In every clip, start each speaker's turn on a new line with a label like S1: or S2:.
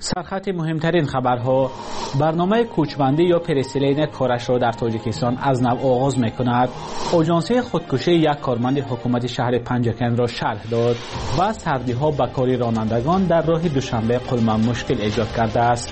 S1: سرخط مهمترین خبرها: برنامه کوچبندی یا پرسلین کارش را در تاجیکستان از نو آغاز می‌کند. آژانس خودکشی یک کارمند حکومت شهر پنجکن را شرح داد و سردی‌ها به کار رانندگان در راه دوشنبه قلمم مشکل ایجاد کرده است.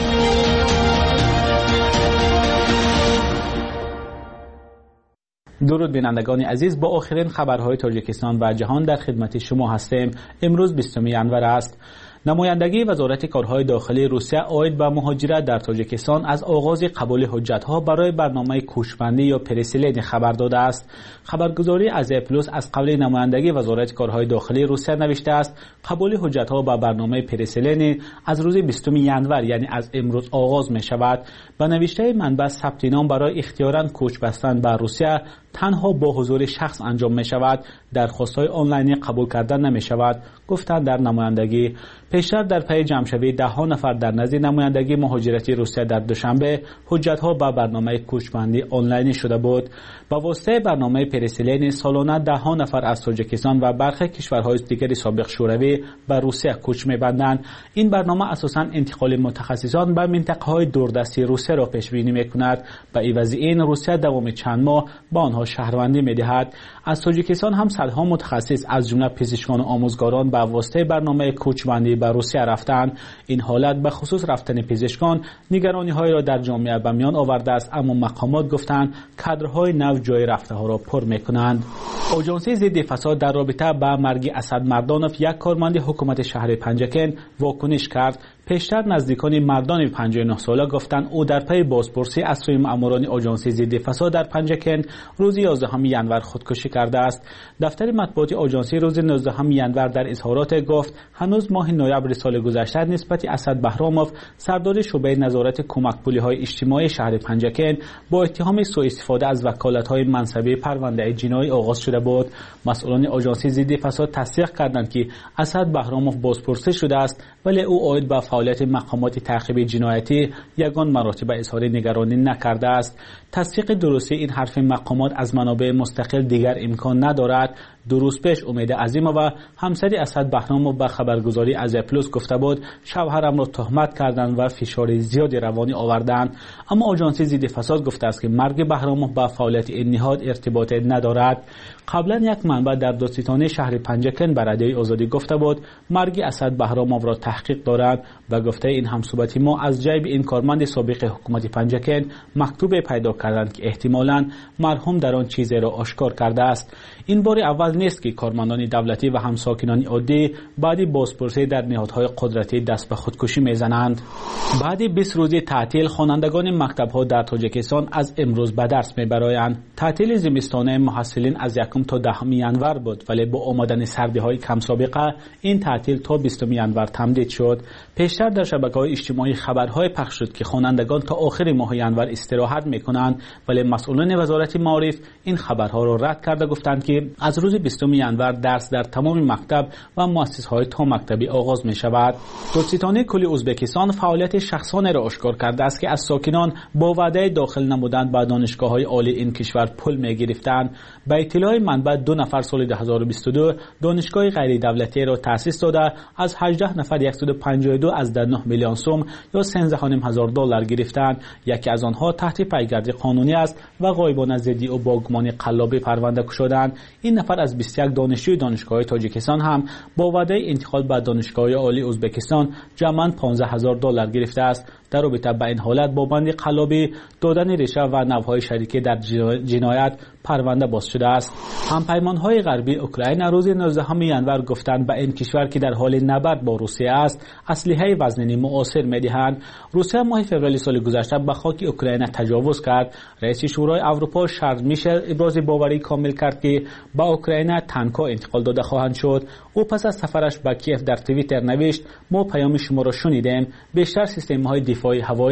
S1: درود بینندگان عزیز، با آخرین خبرهای تاجیکستان و جهان در خدمت شما هستیم. امروز 20 ینور است. نمایندگی وزارت کارهای داخلی روسیه عاید به مهاجرت در تاجیکستان از آغاز قبول حجت‌ها برای برنامه کوچبندی یا پرسلین خبر داده است. خبرگزاری آزیا پلوس از قبل نمایندگی وزارت کارهای داخلی روسیه نوشته است قبول حجت‌ها به برنامه پرسلین از روز 20 ینور یعنی از امروز آغاز می شود. به نوشته منبع ثبت نام برای اختیاراً کوچ بستن به روسیه تنها با حضور شخص انجام می شود. درخواست‌های آنلاینی قبول کردن نمی شود، گفتند در نمایندگی. پیشتر در پی جمع‌شوی ده نفر در نزد نمایندگی مهاجرتی روسیه در دوشنبه حجت‌ها به برنامه کوچبندی آنلاینی شده بود. با واسطه برنامه پرسلین سالانه ده نفر از تاجیکستان و برخی کشورهای دیگر سابق شوروی به روسیه کوچ می‌بندند. این برنامه اساساً انتقال متخصصان به منطقه‌های دوردستی روسیه را پیش بینی می‌کند. به عوض این روسیه دوام چند ماه به آنها شهروندی می‌دهد. از تاجیکستان هم صدها متخصص از جمله پزشکان و آموزگاران به واسطه برنامه کوچبندی به روسیه رفتند. این حالت به خصوص رفتن پزشکان نگرانی‌های را در جامعه به میان آورده است، اما مقامات گفتند کادرهای نو جای رفته‌ها را پر می‌کنند. آژانس ضد فساد در رابطه با مرگ اسد مردانوف یک کارمند حکومت شهر پنجکن واکنش کرد. پیشتر نزدیکان مردان 59 ساله گفتند او در پی بازپرسی از سوی ماموران آژانس ضد فساد در پنجکن روز 11 ینور خودکشی کرده است. دفتر مطبوعات آژانس روز 19 ینور در اظهارات گفت هنوز ماه نوامبر سال گذشته نسبت اسد بهراموف سردار شعبه نظارت کمک پولی‌های اجتماعی شهر پنجکن با اتهام سوء استفاده از وکالت‌های منصبی پرونده جنایی آغاز شده بود. مسئولان آژانس ضد فساد تصدیق کردند که اسد بهراموف بازپرسی شده است، ولی او عاید به فعالیت مقامات تعقیب جنایتی یگان مراتب اظهار نگرانی نکرده است. تصدیق درستی این حرف مقامات از منابع مستقل دیگر امکان ندارد. دو روز پیش امید عظیمووا همسر اسد بهراموف به خبرگزاری آزیا پلوس گفته بود شوهرم را تهمت کردند و فشار زیادی روانی آوردند. اما آژانس ضد فساد گفته است که مرگ بهراموف با فعالیت این نهاد ارتباطی ندارد. قبلا یک منبع در دادستانی شهر پنجکن به رادیوی آزادی گفته بود مرگ اسد بهراموف را تحقیق دارد. و گفته این همصحبتی ما از جیب این کارمند سابق حکومت پنجکن مکتوب پیدا کردند که احتمالاً مرحوم در آن چیزی را آشکار کرده است. این بار اول نیست که کارمندان دولتی و همساکنان عادی بعد بازپرسی در نهادهای قدرتی دست به خودکشی میزنند. بعد 20 روز تعطیل خوانندگان مکتب‌ها در تاجیکستان از امروز به درس میبرایند. تعطیل زمستانه محصلین از 1 تا 10 ینور بود، ولی با آمدن سردی‌های کم سابقه این تعطیل تا 20 ینور تمدید شد. پیشتر در شبکه‌های اجتماعی خبرهای پخش شد که خوانندگان تا آخر ماه ینور استراحت میکنند، ولی مسئولان وزارت معارف این خبرها را رد کرده گفتند که از روز 20 ینور درس در تمام مکتب و مؤسسه‌های تا مکتبی آغاز می شود. دادستانی کل ازبکستان فعالیت شخصانه را آشکار کرده است که از ساکنان با وعده داخل نمودن به دانشگاه‌های عالی این کشور پول می گرفتند. به اطلاع منبع 2 نفر سال 2022 دانشگاه غیر دولتی را تأسیس داده از 18 نفر 152 از 9 میلیون سوم یا 13,500 دلار گرفتند. یکی از آنها تحت پیگرد قانونی است و غایبانه زدی و با گمان قلابی پرونده شدند. این نفر از 21 دانشجوی دانشگاه تاجیکستان هم با وعده انتقال به دانشگاه عالی ازبکستان جمعاً 15,000 دلار گرفته است. در رابطه با این حالت با بند قلابی، دادن رشوه و نوهای شریکی در جنایت پرونده باز شده است. همپیمان‌های غربی اوکراین روز 19 ینور گفتند به این کشور که در حال نبرد با روسیه است اسلحه وزنی معاصر می‌دهند. روسیه ماه فوریه سال گذشته به خاک اوکراین تجاوز کرد. رئیس شورای اروپا شارل میشل ابراز باوری کامل کرد که با اوکراین تانک‌ها انتقال داده خواهند شد. او پس از سفرش به کیف در توییتر نوشت ما پیام شما را شنیدیم. بیشتر سیستم‌های دفاعی هوایی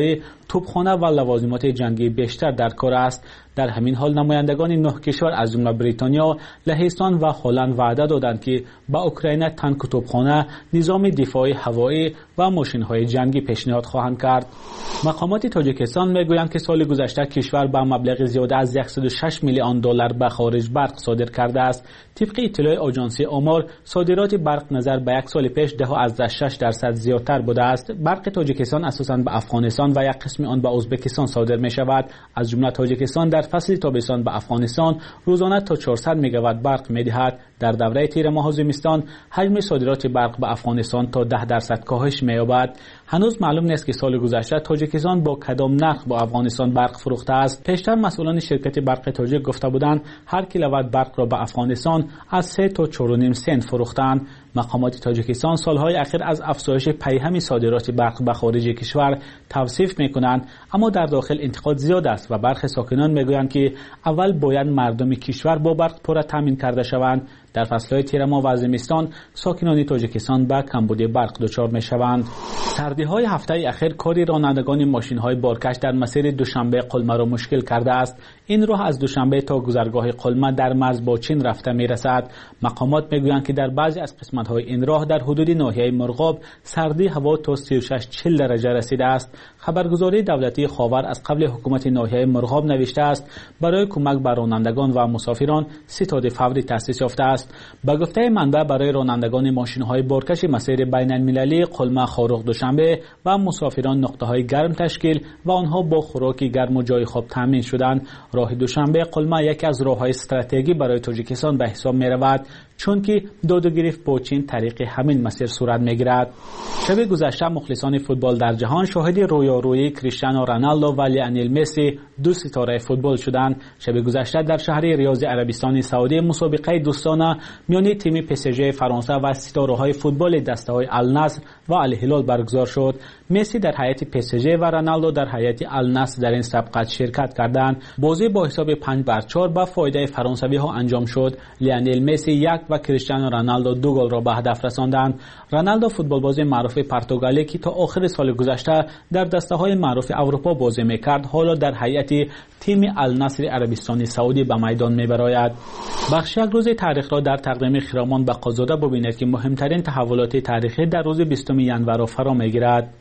S1: توپخانه و لوازمات جنگی بیشتر در کار است. در همین حال نمایندگان 9 کشور از جمله بریتانیا، لهستان و هلند وعده دادند که به اوکراین تانک و توپخانه، نظام دفاعی هوایی و ماشین‌های جنگی پیشنهاد خواهند کرد. مقامات تاجیکستان میگویند که سال گذشته کشور به مبلغ زیاده از 106 میلیون دلار به خارج برق صادر کرده است. طبق اطلاع آژانس آمار، صادرات برق نظر به یک سال پیش 10.6% زیادتر بوده است. برق تاجیکستان اساساً به افغانستان و یک قسم آن به ازبکستان صادر می شود. از جمله تاجیکستان در فصل تابستان به افغانستان روزانه تا 400 میگاوات برق می دهد. در دوره تیر ماه زمستان حجم صادرات برق به افغانستان تا 10% کاهش می یابد. هنوز معلوم نیست که سال گذشته تاجیکستان با کدام نرخ با افغانستان برق فروخته است. پیشتر مسئولان شرکت برق تاجیک گفته بودند هر کیلووات برق را به افغانستان از 3 تا 4.5 سنت فروختند. مقامات تاجیکستان سالهای اخیر از افزایش پیهم صادرات برق به خارج کشور توصیف میکنند، اما در داخل انتقاد زیاد است و برخی ساکنان میگویند که اول باید مردم کشور با برق پر تامین کرده شوند. در فصلهای تیر ماه و زمستان ساکنان تاجیکستان به کمبود برق دچار میشوند. سردی‌های هفته اخیر کاری رانندگان ماشین‌های بارکش در مسیر دوشنبه قلمه را مشکل کرده است. این راه از دوشنبه تا گذرگاه قلمه در مرز با چین رفته میرسد. مقامات میگویند که در بعضی از قسمت‌های این راه در حدود ناحیه مرغاب سردی هوا تا 36-40 درجه رسیده است. خبرگزاری دولتی خاور از قبل حکومت ناحیه مرغاب نوشته است برای کمک به رانندگان و مسافران ستاد فوری تأسیس یافته است. به گفته منبع برای رانندگان ماشین‌های بارکش مسیر بین‌المللی قلمه خاروق دوشنبه و مسافران نقطه‌های گرم تشکیل و آنها با خوراک گرم و جای خواب تامین شدند. راه دوشنبه قلمه یکی از راه‌های استراتژیکی برای تاجیکستان به حساب می‌رود، چون که داد و گریخت با چین طریق همین مسیر صورت می‌گیرد. شب گذشته مخلصان فوتبال در جهان شاهد رویارویی کریستیانو رونالدو و لیونل مسی، دو ستاره فوتبال شدند. شب گذشته در شهر ریاض عربستان سعودی مسابقه دوستانه میان تیم PSG فرانسه و ستاره‌های فوتبال دسته‌های النصر و الهلال برگزار شد. مسی در هیئت PSG و رونالدو در هیئت النصر در این سبقت شرکت کردند. بازی با حساب 5-4 به فایده فرانسوی‌ها انجام شد. لیونل مسی 1 و کریستیانو رونالدو 2 گل را به هدف رساندند. رونالدو فوتبالباز معروف پرتغالی که تا آخر سال گذشته در دسته‌های معروف اروپا بازی می‌کرد، حالا در هیئت تیم النصر عربستان سعودی به میدان می‌براید. بخش یک روز تاریخ را در تقدیم خرامان بقازاده ببینید که مهمترین تحولات تاریخی در روز 20 ژانویه را فرا می‌گیرد.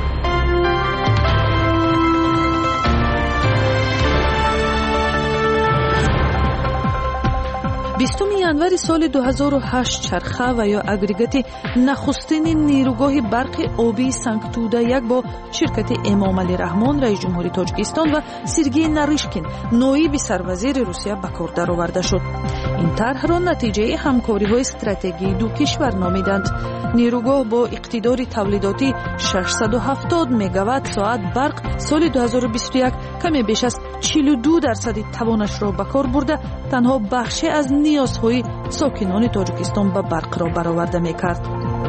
S2: 20 январи соли 2008 чарха ва ё агрегати нахустини нерӯгоҳи барқи обии Санктуда як бо ширкати Эмомали Раҳмон, раис ҷумҳури Тоҷикистон ва Сергей Нарышкин, ноиби сарвазири Русия ба кор дароварда шуд. ин тарҳро натиҷаи ҳамкориҳои стратегии ду кишвар номиданд. нерӯгоҳ бо иқтидори тавлидотӣ 670 мегаватт соат барқ соли 2021 каме беш аз 42% тавонашро ба кор бурда танҳо бахше аз ниёзҳои сокинони Тоҷикистон ба барқро бароварда мекард.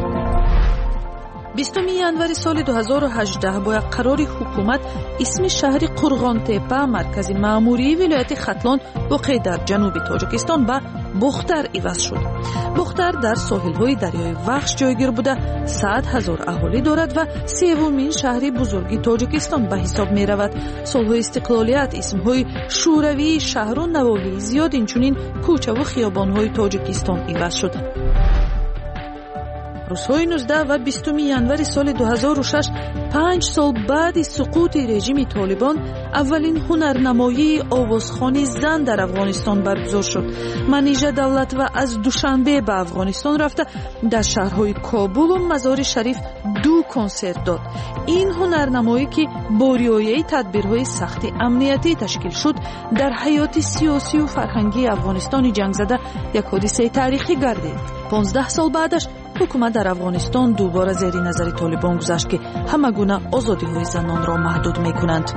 S2: 20 январи соли 2018 бо як қарори ҳукумат исми шаҳри Қурғонтепа, маркази маъмурии вилояти Хатлон воқеъ дар ҷануби Тоҷикистон ба Бухтар иваз шуд. Бухтар дар соҳилҳои дарёи Вахш ҷойгир буда 100 000 аҳолӣ дорад ва севумин шаҳри бузурги Тоҷикистон ба ҳисоб меравад. солҳои истиқлолият исмҳои шӯравии шаҳру навоҳии зиёд инчунин кӯчаву хиёбонҳои Тоҷикистон иваз шуда. рӯзҳои 19 ва 20 январи соли 2006 5 сол баъди суқути режими Толибон аввалин ҳунарнамоии овозхони зан дар Афғонистон баргузор шуд. Манижа Давлатова аз Душанбе ба Афғонистон рафта дар шаҳрҳои Кобулу Мазори Шариф 2 консерт дод. ин ҳунарнамоӣ ки бо риояи тадбирҳои сахти амниятӣ ташкил шуд, дар ҳаёти сиёсию фарҳангии Афғонистони ҷангзада як ҳодисаи таърихӣ гардид. 15 сол баъдаш ҳукумат дар Афғонистон дубора зери назари Толибон гузашт ки ҳама гуна озодиҳои занонро маҳдуд мекунанд.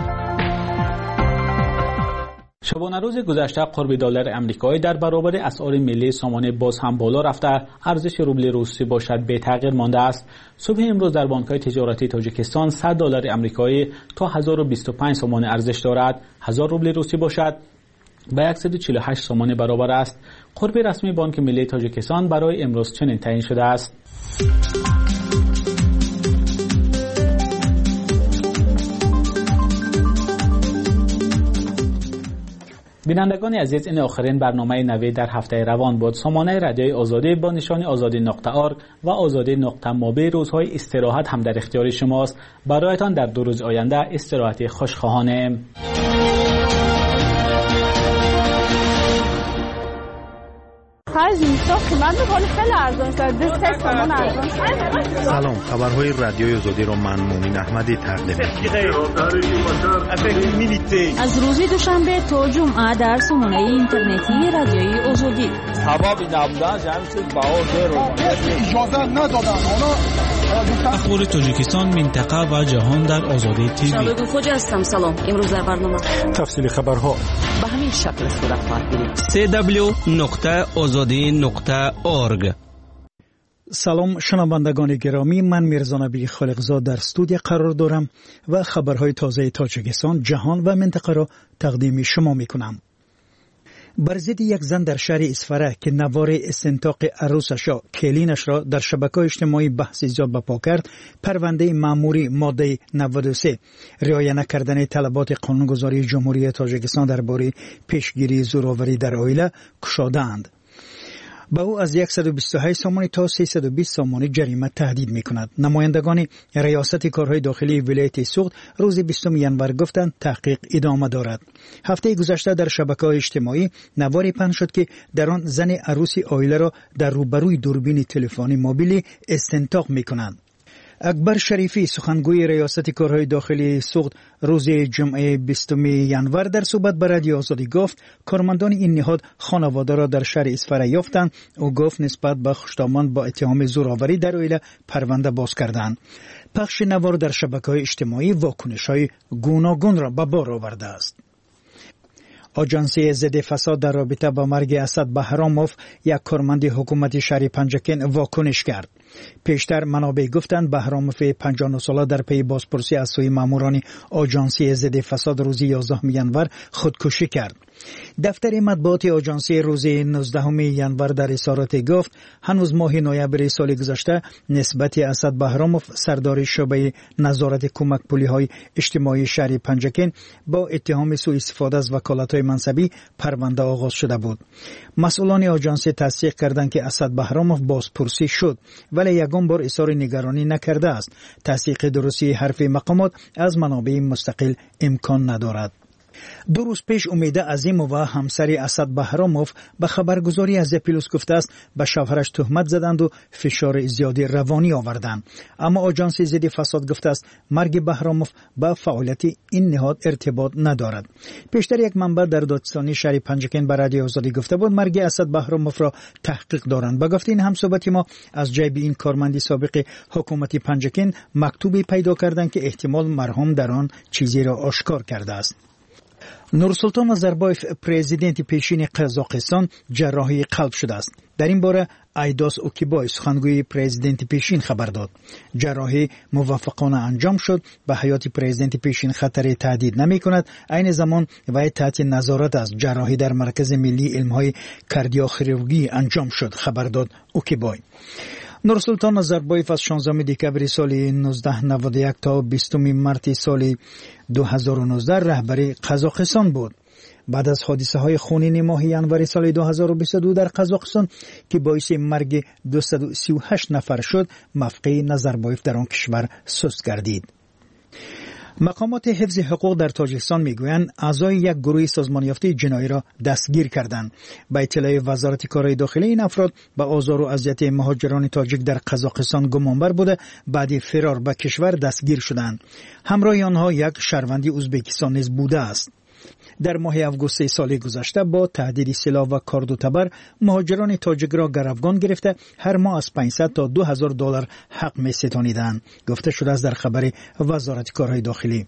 S1: شبانه روز گذشته قرب دلار آمریکایی در برابر اسعار ملی سامانه باز هم بالا رفته، ارزش روبل روسی باشد به تغییر مانده است. صبح امروز در بانک‌های تجارتی تاجیکستان 100 دلار آمریکایی تا 1025 سامانه ارزش دارد. 1000 روبل روسی باشد به 148 سامانه برابر است. قرب رسمی بانک ملی تاجیکستان برای امروز چنین تعیین شده است. بینندگان عزیز، این آخرین برنامه نوید در هفته روان بود. سامانه رادیوی آزادی با نشان azadi.org و azadi.mobi روزهای استراحت هم در اختیار شماست. برایتان در 2 روز آینده استراحت خوشخواهانه.
S3: سلام، خبرهای رادیوی آزادی را من مومن احمدی تقدیم می‌کنم.
S4: از روز دوشنبه تا جمعه در سامانه اینترنتی رادیوی آزادی.
S5: اخبار تاجیکستان، منطقه و جهان در آزادی تیوی.
S4: شبکه خوجا هستم. سلام. امروز در برنامه
S3: تفصیل خبرها
S6: به همین شکل صورت خواهد گرفت.
S5: www.azadi.org.
S7: سلام شنوندگان گرامی، من میرزا نبی خالقزاد در استودیو قرار دارم و خبرهای تازه تاجیکستان، جهان و منطقه را تقدیم شما میکنم. بر ضد یک زن در شهر اسفره که نوار استنطاق عروسش کلینش را در شبکه‌های اجتماعی بحث زیاد برپا کرد، پرونده مأموری ماده 93 رعایت نکردن طلبات قانونگذاری جمهوری تاجیکستان درباره پیشگیری زورآوری در عائله گشاده‌اند. با او از 128 سامانی تا 320 سامانی جریمه تهدید می‌کند. نمایندگان ریاست کارهای داخلی ولایت سوخت روز 20 ینور گفتند تحقیق ادامه دارد. هفته گذشته در شبکه‌های اجتماعی نواری پخش شد که در آن زن عروسی عائله را در روبروی دوربین تلفنی موبیلی استنطاق می‌کنند. اکبر شریفی سخنگوی ریاست کارهای داخلی سوخت روز جمعه 20 ینور در صحبت با رادیو آزادی گفت کارمندان این نهاد خانواده را در شهر اسفره یافتند. او گفت نسبت به خشتامند با اتهام زورآوری در عائله پرونده باز کردند. پخش نوار در شبکه‌های اجتماعی واکنش‌های گوناگون را به بار آورده است. آژانسی ضد فساد در رابطه با مرگ اسد بهراموف، یک کارمند حکومت شهر پنجکن، واکنش کرد. پیشتر منابع گفتند بهراموف 59 ساله در پی بازپرسی از سوی ماموران آژانسی ضد فساد روز 11 ینور خودکشی کرد. دفتر مطبوعات آژانسی روز 19 ینور در اظهارات گفت هنوز ماه نوامبر سال گذشته نسبت اسد بهراموف سردار شعبه نظارت کمک پلی‌های اجتماعی شهر پنجکن با اتهام سوء استفاده از وکالت‌های منصبی پرونده آغاز شده بود. مسئولان آژانسی تصدیق کردند که اسد بهراموف بازپرسی شد ولی یگان بار اظهار نگرانی نکرده است. تصدیق درستی حرف مقامات از منابع مستقل امکان ندارد. 2 روز پیش امید عظیم و همسر اسد بهراموف به خبرگزاری از پلوس گفته است به شوهرش تهمت زدند و فشار زیادی روانی آوردند. اما آژانس ضد فساد گفته است مرگ بهراموف با فعالیت این نهاد ارتباط ندارد. پیشتر یک منبع در دادستانی شهر پنجکن به رادیو آزادی گفته بود مرگ اسد بهراموف را تحقیق دارند. با گفته این همصحبت ما از جیب این کارمند سابق حکومت پنجکن مکتوبی پیدا کردند که احتمال مرحوم در آن چیزی را آشکار کرده است. نورسلطان نظربایف پرزیدنت پیشین قزاقستان جراحی قلب شده است. در این باره ایداس اوکیبای سخنگوی پرزیدنت پیشین خبر داد. جراحی موفقانه انجام شد. به حیات پرزیدنت پیشین خطری تهدید نمی کند. عین زمان وی تحت نظارت است. جراحی در مرکز ملی علمهای کاردیوخیروژی انجام شد. خبر داد اوکیبای. نورسلطان نظربایف از 16 دکبر سال 1991 تا 20 مارس سال 2019 رهبر قزاقستان بود. بعد از حادثه های خونین ماه ینور سال 2022 در قزاقستان که باعث مرگ 238 نفر شد، موقع نظربایف در آن کشور سست گردید. مقامات حفظ حقوق در تاجیکستان میگویند اعضای یک گروه سازمان یافته جنایی را دستگیر کردند. با اطلاع وزارت کارهای داخلی این افراد به آزار و اذیت مهاجران تاجیک در قزاقستان گمانبر بوده بعد فرار به کشور دستگیر شدند. همراه آنها یک شهروندی ازبکستان نیز بوده است. در ماه آگوست سال گذشته با تهدید سلاح و کارد و تبر مهاجران تاجیک را گروگان گرفته هر ماه از 500 تا 2000 دلار حق می ستانیدند. گفته شده است در خبر وزارت کارهای داخلی.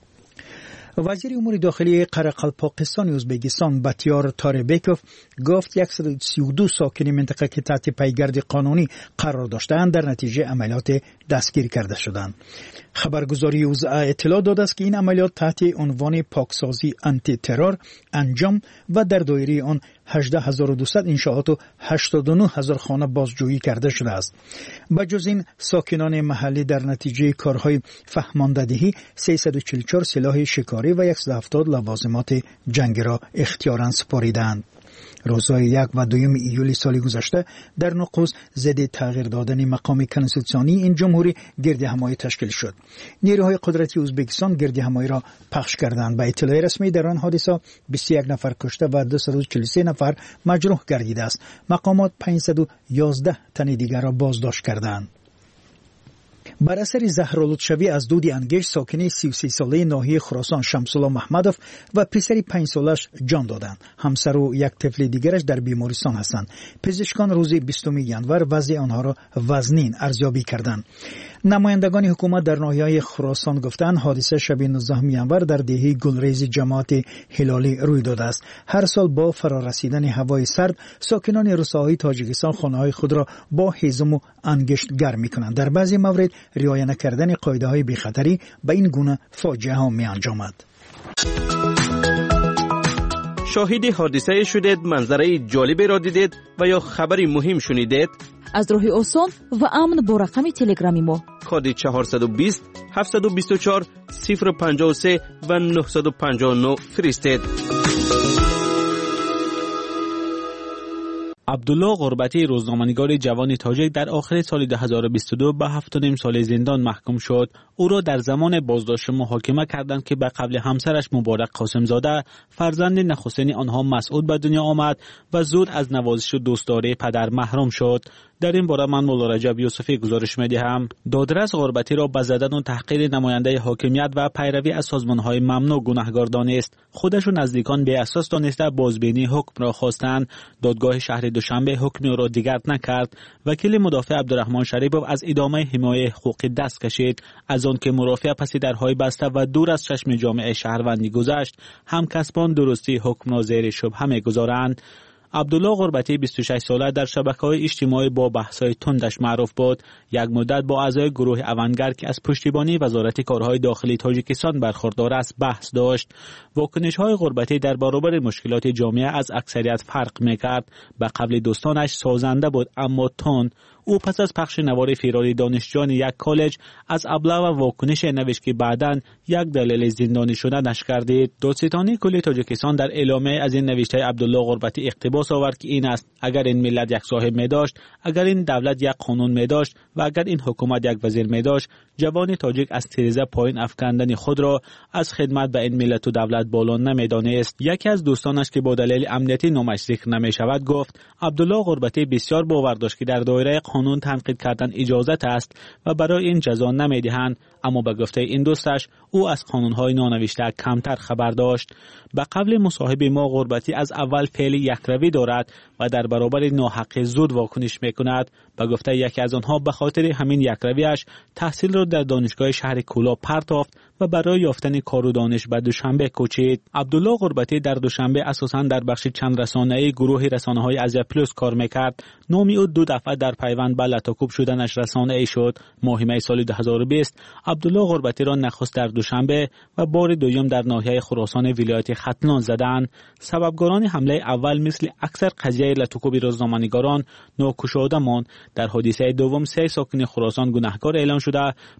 S7: وزیر امور داخلی قرقلپاکستان ازبکستان بطیار تاربکوف گفت 132 ساکن منطقه که تحت پیگرد قانونی قرار داشتند در نتیجه عملیات دستگیر کرده شدند. خبرگزاری اوزا اطلاع داده است که این عملیات تحت عنوان پاکسازی آنتی ترور انجام و در دایره آن 18200 انشاءات و 89000 خانه بازجویی کرده شده است. بجز این ساکنان محلی در نتیجه کارهای فهماندهی 344 سلاح شکاری و 170 لوازمات جنگی را اختیاراً سپاریدند. روزهای 1 و 2 ایول سال گذشته در نقوز ضد تغییر دادن مقام کنستیتوسیونی این جمهوری گرد همایی تشکیل شد. نیروهای قدرتی ازبکستان گرد همایی را پخش کردند. به اطلاع رسمی در آن حادثه 21 نفر کشته و 243 نفر مجروح گردیده است. مقامات 511 تن دیگر را بازداشت کردند. بر اثر زهرآلودشوی از دود انگشت ساکن 33 ساله ناحیه خراسان شمس‌الله محمدوف و پسر 5 سالش جان دادند. همسر و یک طفل دیگرش در بیمارستان هستند. پزشکان روز 20 ژانویه وضع آنها را وزنین ارزیابی کردند. نمایندگان حکومت در ناحیه خراسان گفتند حادثه شب 19 ژانویه در دهه گلریز جماعت هلالی روی داده است. هر سال با فرارسیدن هوای سرد ساکنان روستاهای تاجیکستان خانه‌های خود را با هیزم و انگشت گرم می‌کنند. در بعضی موارد رعایت نکردن قاعده‌های بی‌خطری به این گونه فاجعه ها می‌انجامد.
S8: شاهد حادثه شدید، منظره جالبی را دیدید و یا خبری مهم شنیدید؟
S4: از راه آسان و امن با رقم تلگرامی ما
S8: کد 420 724 053 و 959 فرستید.
S1: عبدالله غربتی روزنامه‌نگار جوان تاجیک در آخر سال 2022 به 7.5 سال زندان محکوم شد. او را در زمان بازداشت محاکمه کردند که به قبل همسرش مبارک قاسمزاده فرزند نخستین آنها مسعود به دنیا آمد و زود از نوازش و دوستداری پدر محروم شد. در این باره من مولا رجب یوسفی گزارش می‌دهم. دادرس غربتی را به زدن و تحقیر نماینده حاکمیت و پیروی از سازمان‌های ممنوع گناهکار دانست. خودش و نزدیکان به اساس دانسته بازبینی حکم را خواستند. دادگاه شهر دوشنبه حکم را دیگر نکرد. وکیل مدافع عبدالرحمن شریفوف از ادامه حمایت حقوقی دست کشید. از آن که مرافع پس درهای بسته و دور از چشم جامعه شهروندی گذشت، همکسبان درستی حکم را زیر شبهه می‌گذارند. عبدالله غربتی 26 ساله در شبکه‌های اجتماعی با بحث‌های تندش معروف بود. یک مدت با اعضای گروه اونگر که از پشتیبانی وزارت کارهای داخلی تاجیکستان برخوردار است بحث داشت. واکنش‌های غربتی در برابر مشکلات جامعه از اکثریت فرق می‌کرد. به قبل دوستانش سازنده بود اما تند. او پس از پخش نوار فراری دانشجویان یک کالج از ابله و واکنش نوشت که بعداً یک دلیل زندانی شدنش گردید. دادستانی کل تاجیکستان در اعلامیه از این نوشته عبدالله غربتی اقتباس آورد که این است: اگر این ملت یک صاحب می داشت، اگر این دولت یک قانون می داشت و اگر این حکومت یک وزیر می داشت، جوان تاجیک از تیرزه پایین افکندن خود را از خدمت به این ملت و دولت بالا نمی‌دانست. یکی از دوستانش که با دلیل امنیتی نامش ذکر نمی شود گفت عبدالله غربتی بسیار باور داشت که در دایره قانون تنقید کردن اجازت است و برای این جزا نمی‌دهند، اما به گفته این دوستش او از قانون‌های نانوشته کمتر خبر داشت. به قبل مصاحبه ما غربتی از اول فعل یکروی دارد و در برابر ناحق زود واکنش می‌کند. به گفته یکی از آنها به خاطر همین یکرویش تحصیل را در دانشگاه شهر کولا پرتافت و برای یافتن کار و دانش به دوشنبه کوچید. عبدالله غربتی در دوشنبه اساساً در بخش چند رسانه‌ای گروه رسانه‌های ازیا پلوس کار می‌کرد. نامی او 2 دفعه در پیوند به لطاکوب شدنش رسانه‌ای شد. ماه می سال 2020 عبدالله غربتی را نخست در دوشنبه و بار دوم در ناحیه خراسان ولایت ختلان زدند. سببگاران حمله اول مثل اکثر قضیه لطاکوب روزنامه‌نگاران ناکشاده ماند. در حادثه دوم 3 ساکن خراسان گناهکار اعلام شده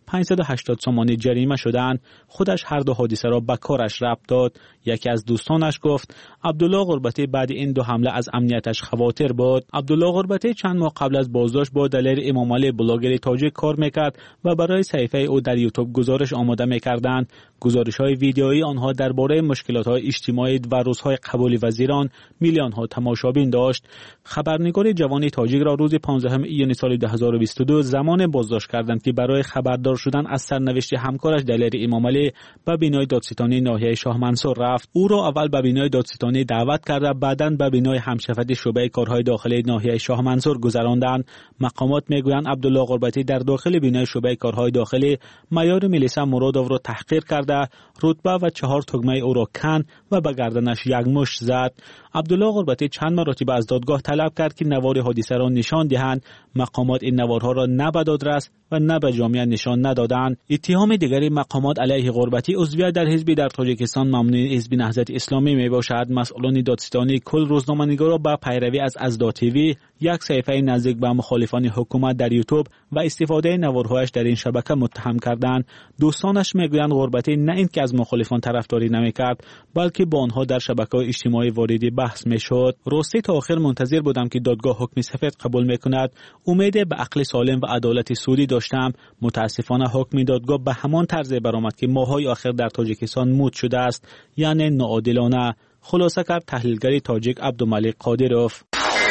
S1: 580 سومانی جریمه شدند. خودش هر دو حادثه را به کارش ربط داد. یکی از دوستانش گفت عبدالله غربتی بعد این 2 حمله از امنیتش خواطر بود. عبدالله غربتی چند ماه قبل از بازداشت با دلیر امام علی بلاگر تاجیک کار میکرد و برای صفحه او در یوتیوب گزارش آماده میکردند. گزارش‌های ویدیویی آنها درباره مشکلات‌های اجتماعی و روزهای قبول وزیران میلیون‌ها تماشابین داشت. خبرنگار جوان تاجیک را روز 15 ایون سال 2022 زمان بازداشت کردند که برای خبردار شدن از سرنوشت همکارش دلیر امام علی به بینای دادستانی ناحیه شاه منصور رفت. او را اول به بینای دادستانی دعوت کرده، بعداً به بینای همشفتی شعبه کارهای داخلی ناحیه شاه منصور گذراندند. مقامات میگویند عبدالله غربتی در داخل بینای شعبه کارهای داخلی معیار ملیسا مرادوف را تحقیر کرده کرده رتبه و 4 تگمه او را کند و به گردنش یک مشت زد. عبدالله غربتی چند مرتبه از دادگاه طلب کرد که نوار حادثه را نشان دهند. مقامات این نوارها را نه به دادرس و نه به جامعه نشان ندادند. اتهام دیگری مقامات علیه غربتی عضویت در حزب در تاجیکستان ممنوع حزب نهضت اسلامی می باشد. مسئولان دادستانی کل روزنامه‌نگارا با پیروی از ازدا تیوی یک صفحه نزدیک به مخالفان حکومت در یوتیوب و استفاده نوارهایش در این شبکه متهم کردند. دوستانش میگویند غربتی نه اینکه از مخالفان طرفداری نمیکرد بلکه با آنها در شبکه‌های اجتماعی وارد بحث میشد. راستی تا آخر منتظر بودم که دادگاه حکم سفید قبول میکند. امید به عقل سالم و عدالت سودی داشتم. متاسفانه حکم دادگاه به همان طرز برآمد که ماهای آخر در تاجیکستان مود شده است، یعنی ناعادلانه. خلاصه کرد تحلیلگر تاجیک عبدالملک قادروف.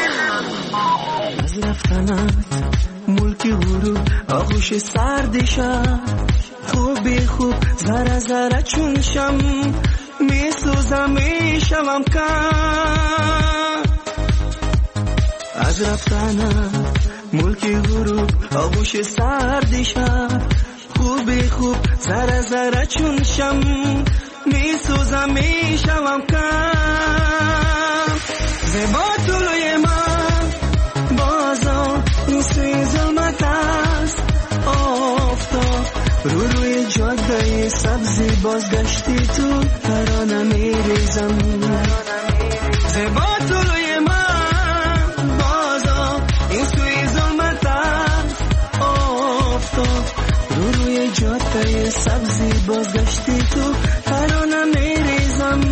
S9: از رفتنت ملک غرور آغوش سردشم خوب ذره ذره چون شم میسوزم میشوم کم. از رفتنت ملک غرور آغوش سردشم خوب ذره ذره چون شم میسوزم میشوم کم. زیبا طلوی من بازا این سوی ظلمت است آفتاب روی جاده سبزی بازگشتی تو ترانه میریزم. زیبا طلوی من بازا این سوی ظلمت است آفتاب روی جاده سبزی بازگشتی تو ترانه میریزم.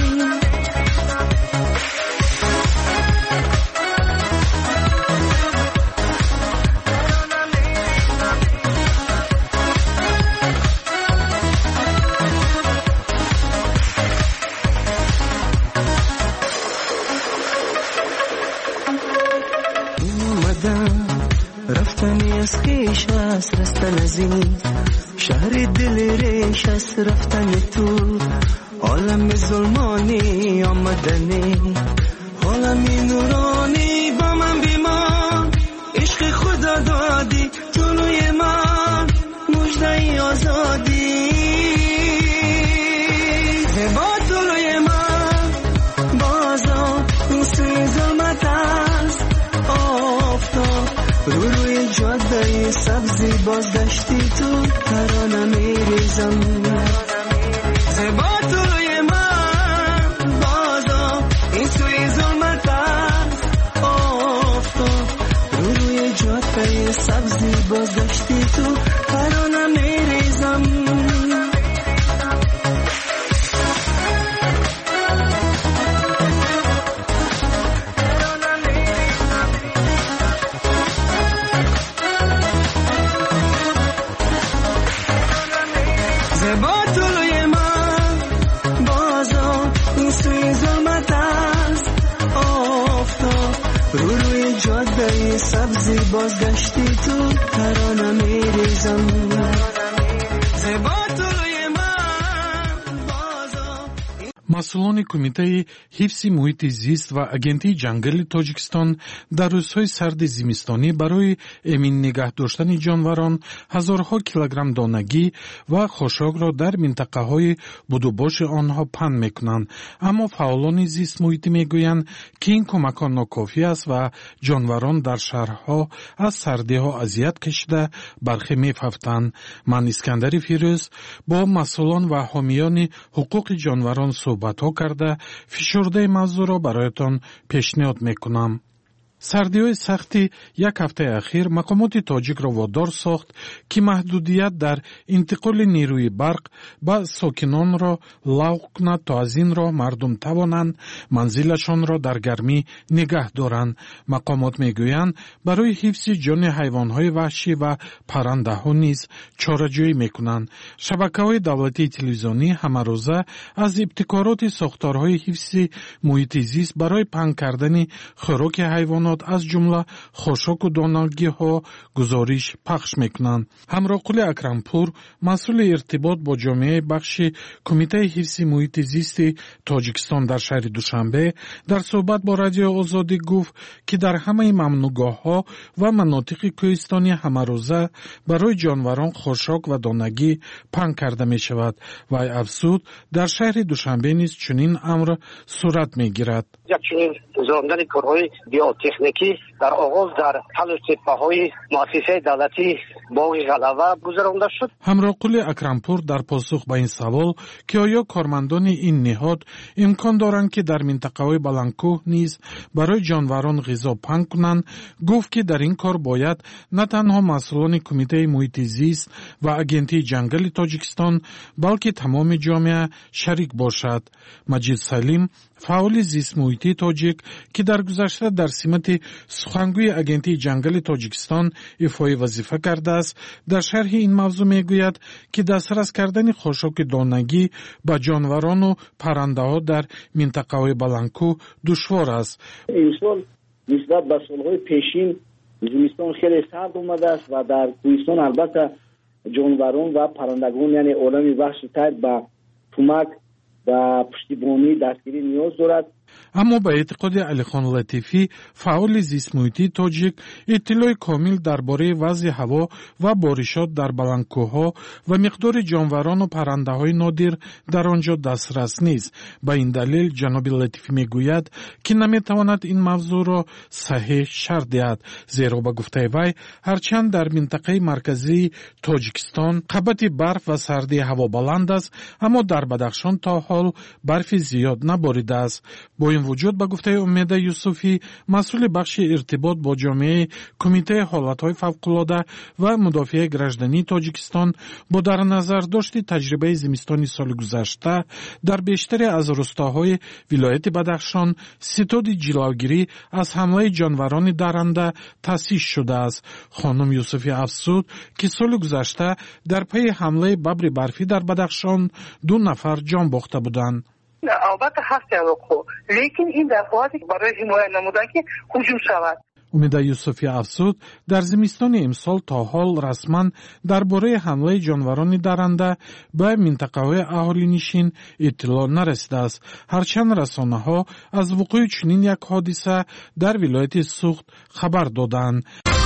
S9: رفتنی از خیش است رستن از این شهر دل ریش است رفتن تو عالم ظلمانی آمدنی عالمی نورانی با من بیمان عشق خدا دادی جلوی من مژده آزادی. زیبا طلوی من بازا این سوی ظلمت است آفتاب روی جاده سبزی بازگشتی تو ترانه میریزم. زیبا طلوی من بازا این سوی ظلمت است آفتاب روی جاده سبزی بازگشتی تو ترانه میریزم. سبزی بازگشتی تو ترانه میریزم.
S3: масъулони кумитаи ҳифзи муҳити зист ва агентии ҷангали тоҷикистон дар рӯзҳои сарди зимистонӣ барои эмин нигоҳ доштани ҷонварон ҳазорҳо килограмм донагӣ ва хошокро дар минтақаҳои будубоши онҳо паҳн мекунанд. аммо фаъолони зистмуҳитӣ мегӯянд ки ин кӯмакон нокофӣ аст ва ҷонварон дар шаҳрҳо аз сардиҳо азият кашида бархе мефафтанд. ман искандари фирӯз бо масъулон ва ҳомиёни ҳуқуқи ҷонварон суҳбатҳо карда фишурдаи мавзӯъро бароятон пешниҳод мекунам. сардиҳои сахти як ҳафтаи ахир мақомоти тоҷикро водор сохт ки маҳдудият дар интиқоли нерӯи барқ ба сокинонро лағв кунад, то аз ин роҳ мардум тавонанд манзилашонро дар гармӣ нигоҳ доранд. мақомот мегӯянд барои ҳифзи ҷони ҳайвонҳои ваҳшӣ ва паррандаҳо низ чораҷӯӣ мекунанд. шабакаҳои давлатии телевизионӣ ҳамарӯза аз ибтикороти сохторҳои ҳифзи муҳити зист барои паҳн кардани хӯроки ҳайвонот امکانات از جمله خاشاک و دانگی‌ها گزارش پخش میکنند. همراقلی اکرمپور مسئول ارتباط با جامعه بخش کمیته حفظ محیط زیست تاجیکستان در شهر دوشنبه در صحبت با رادیو آزادی گفت که در همه ممنوعگاه‌ها و مناطق کوهستانی همه‌روزه برای جانوران خاشاک و دانگی پهن کرده می شود و افزود در شهر دوشنبه نیز چنین امر صورت می گیرد.
S10: چنین گذراندن کارهای بیوتکنیکی در آغاز در تل تپه‌های مؤسسه دولتی باغ غلبه گذرانده شد.
S3: همراقلی اکرمپور در پاسخ به این سوال که آیا کارمندان این نهاد امکان دارند که در منطقه‌های بلندکوه نیز برای جانوران غذا پهن کنند، گفت که در این کار باید نه تنها مسئولان کمیته محیط زیست و اگنتی جنگل تاجیکستان بلکه تمام جامعه شریک باشد. مجید سلیم فعال زیست محیطی تاجیک که در گذشته در سمت سخنگوی اگنتی جنگل تاجیکستان ایفای وظیفه کرده است، در شرح این موضوع میگوید که دسترس کردن خاشاک دانگی به جانوران و پرنده ها در منطقه های بلندکوه دشوار است.
S11: امسال نسبت به سالهای پیشین زمستان خیلی سرد اومده است و در کوهستان البته جانوران و پرندگان یعنی عالم وحش تایید به کمک و پشتیبانی دستگیری نیاز دارد.
S3: اما به اعتقاد علی خان لطیفی فعال زیست محیطی تاجیک اطلاع کامل درباره وضع هوا و بارشات در بلندکوه‌ها و مقدار جانوران و پرنده های نادر در آنجا دسترس نیست. به این دلیل جناب لطیفی میگوید که نمیتواند این موضوع را صحیح شرح دهد، زیرا به گفته وی هرچند در منطقه مرکزی تاجیکستان قبط برف و سردی هوا بلند است، اما در بدخشان تا حال برف زیاد نباریده است. با این وجود به گفته امید یوسفی مسئول بخش ارتباط با جامعه کمیته حالتهای فوق‌العاده و مدافع گراجدانی تاجیکستان با در نظر داشت تجربه زمستانی سال گذشته در بیشتر از روستاهای ولایت بدخشان ستاد جلوگیری از حمله جانوران درنده تأسیس شده است. خانم یوسفی افزود که سال گذشته در پی حمله ببر برفی در بدخشان 2 نفر جان باخته بودند.
S12: البته هست لیکن این دفعاتی برای حمایت نمودن که هجوم شود.
S3: امید یوسفی افزود در زمستان امسال تا حال رسما درباره حمله جانوران درنده به منطقه‌های اهالی نشین اطلاع نرسیده است، هرچند رسانه‌ها از وقوع چنین یک حادثه در ولایت سوخت خبر دادند.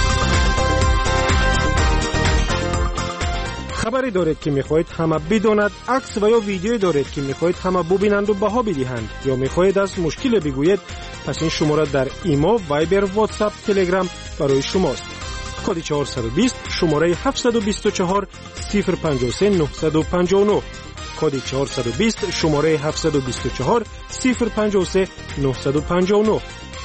S13: خبری دارید که میخواهید همه بداند، عکس و یا ویدیویی دارید که میخواهید همه ببینند و بها بدهند، یا میخواهید از مشکل بگویید، پس این شماره در ایما، وایبر، واتساپ، تلگرام برای شماست. کد 420 شماره 724 053 959 کد 420 شماره 724 053 959.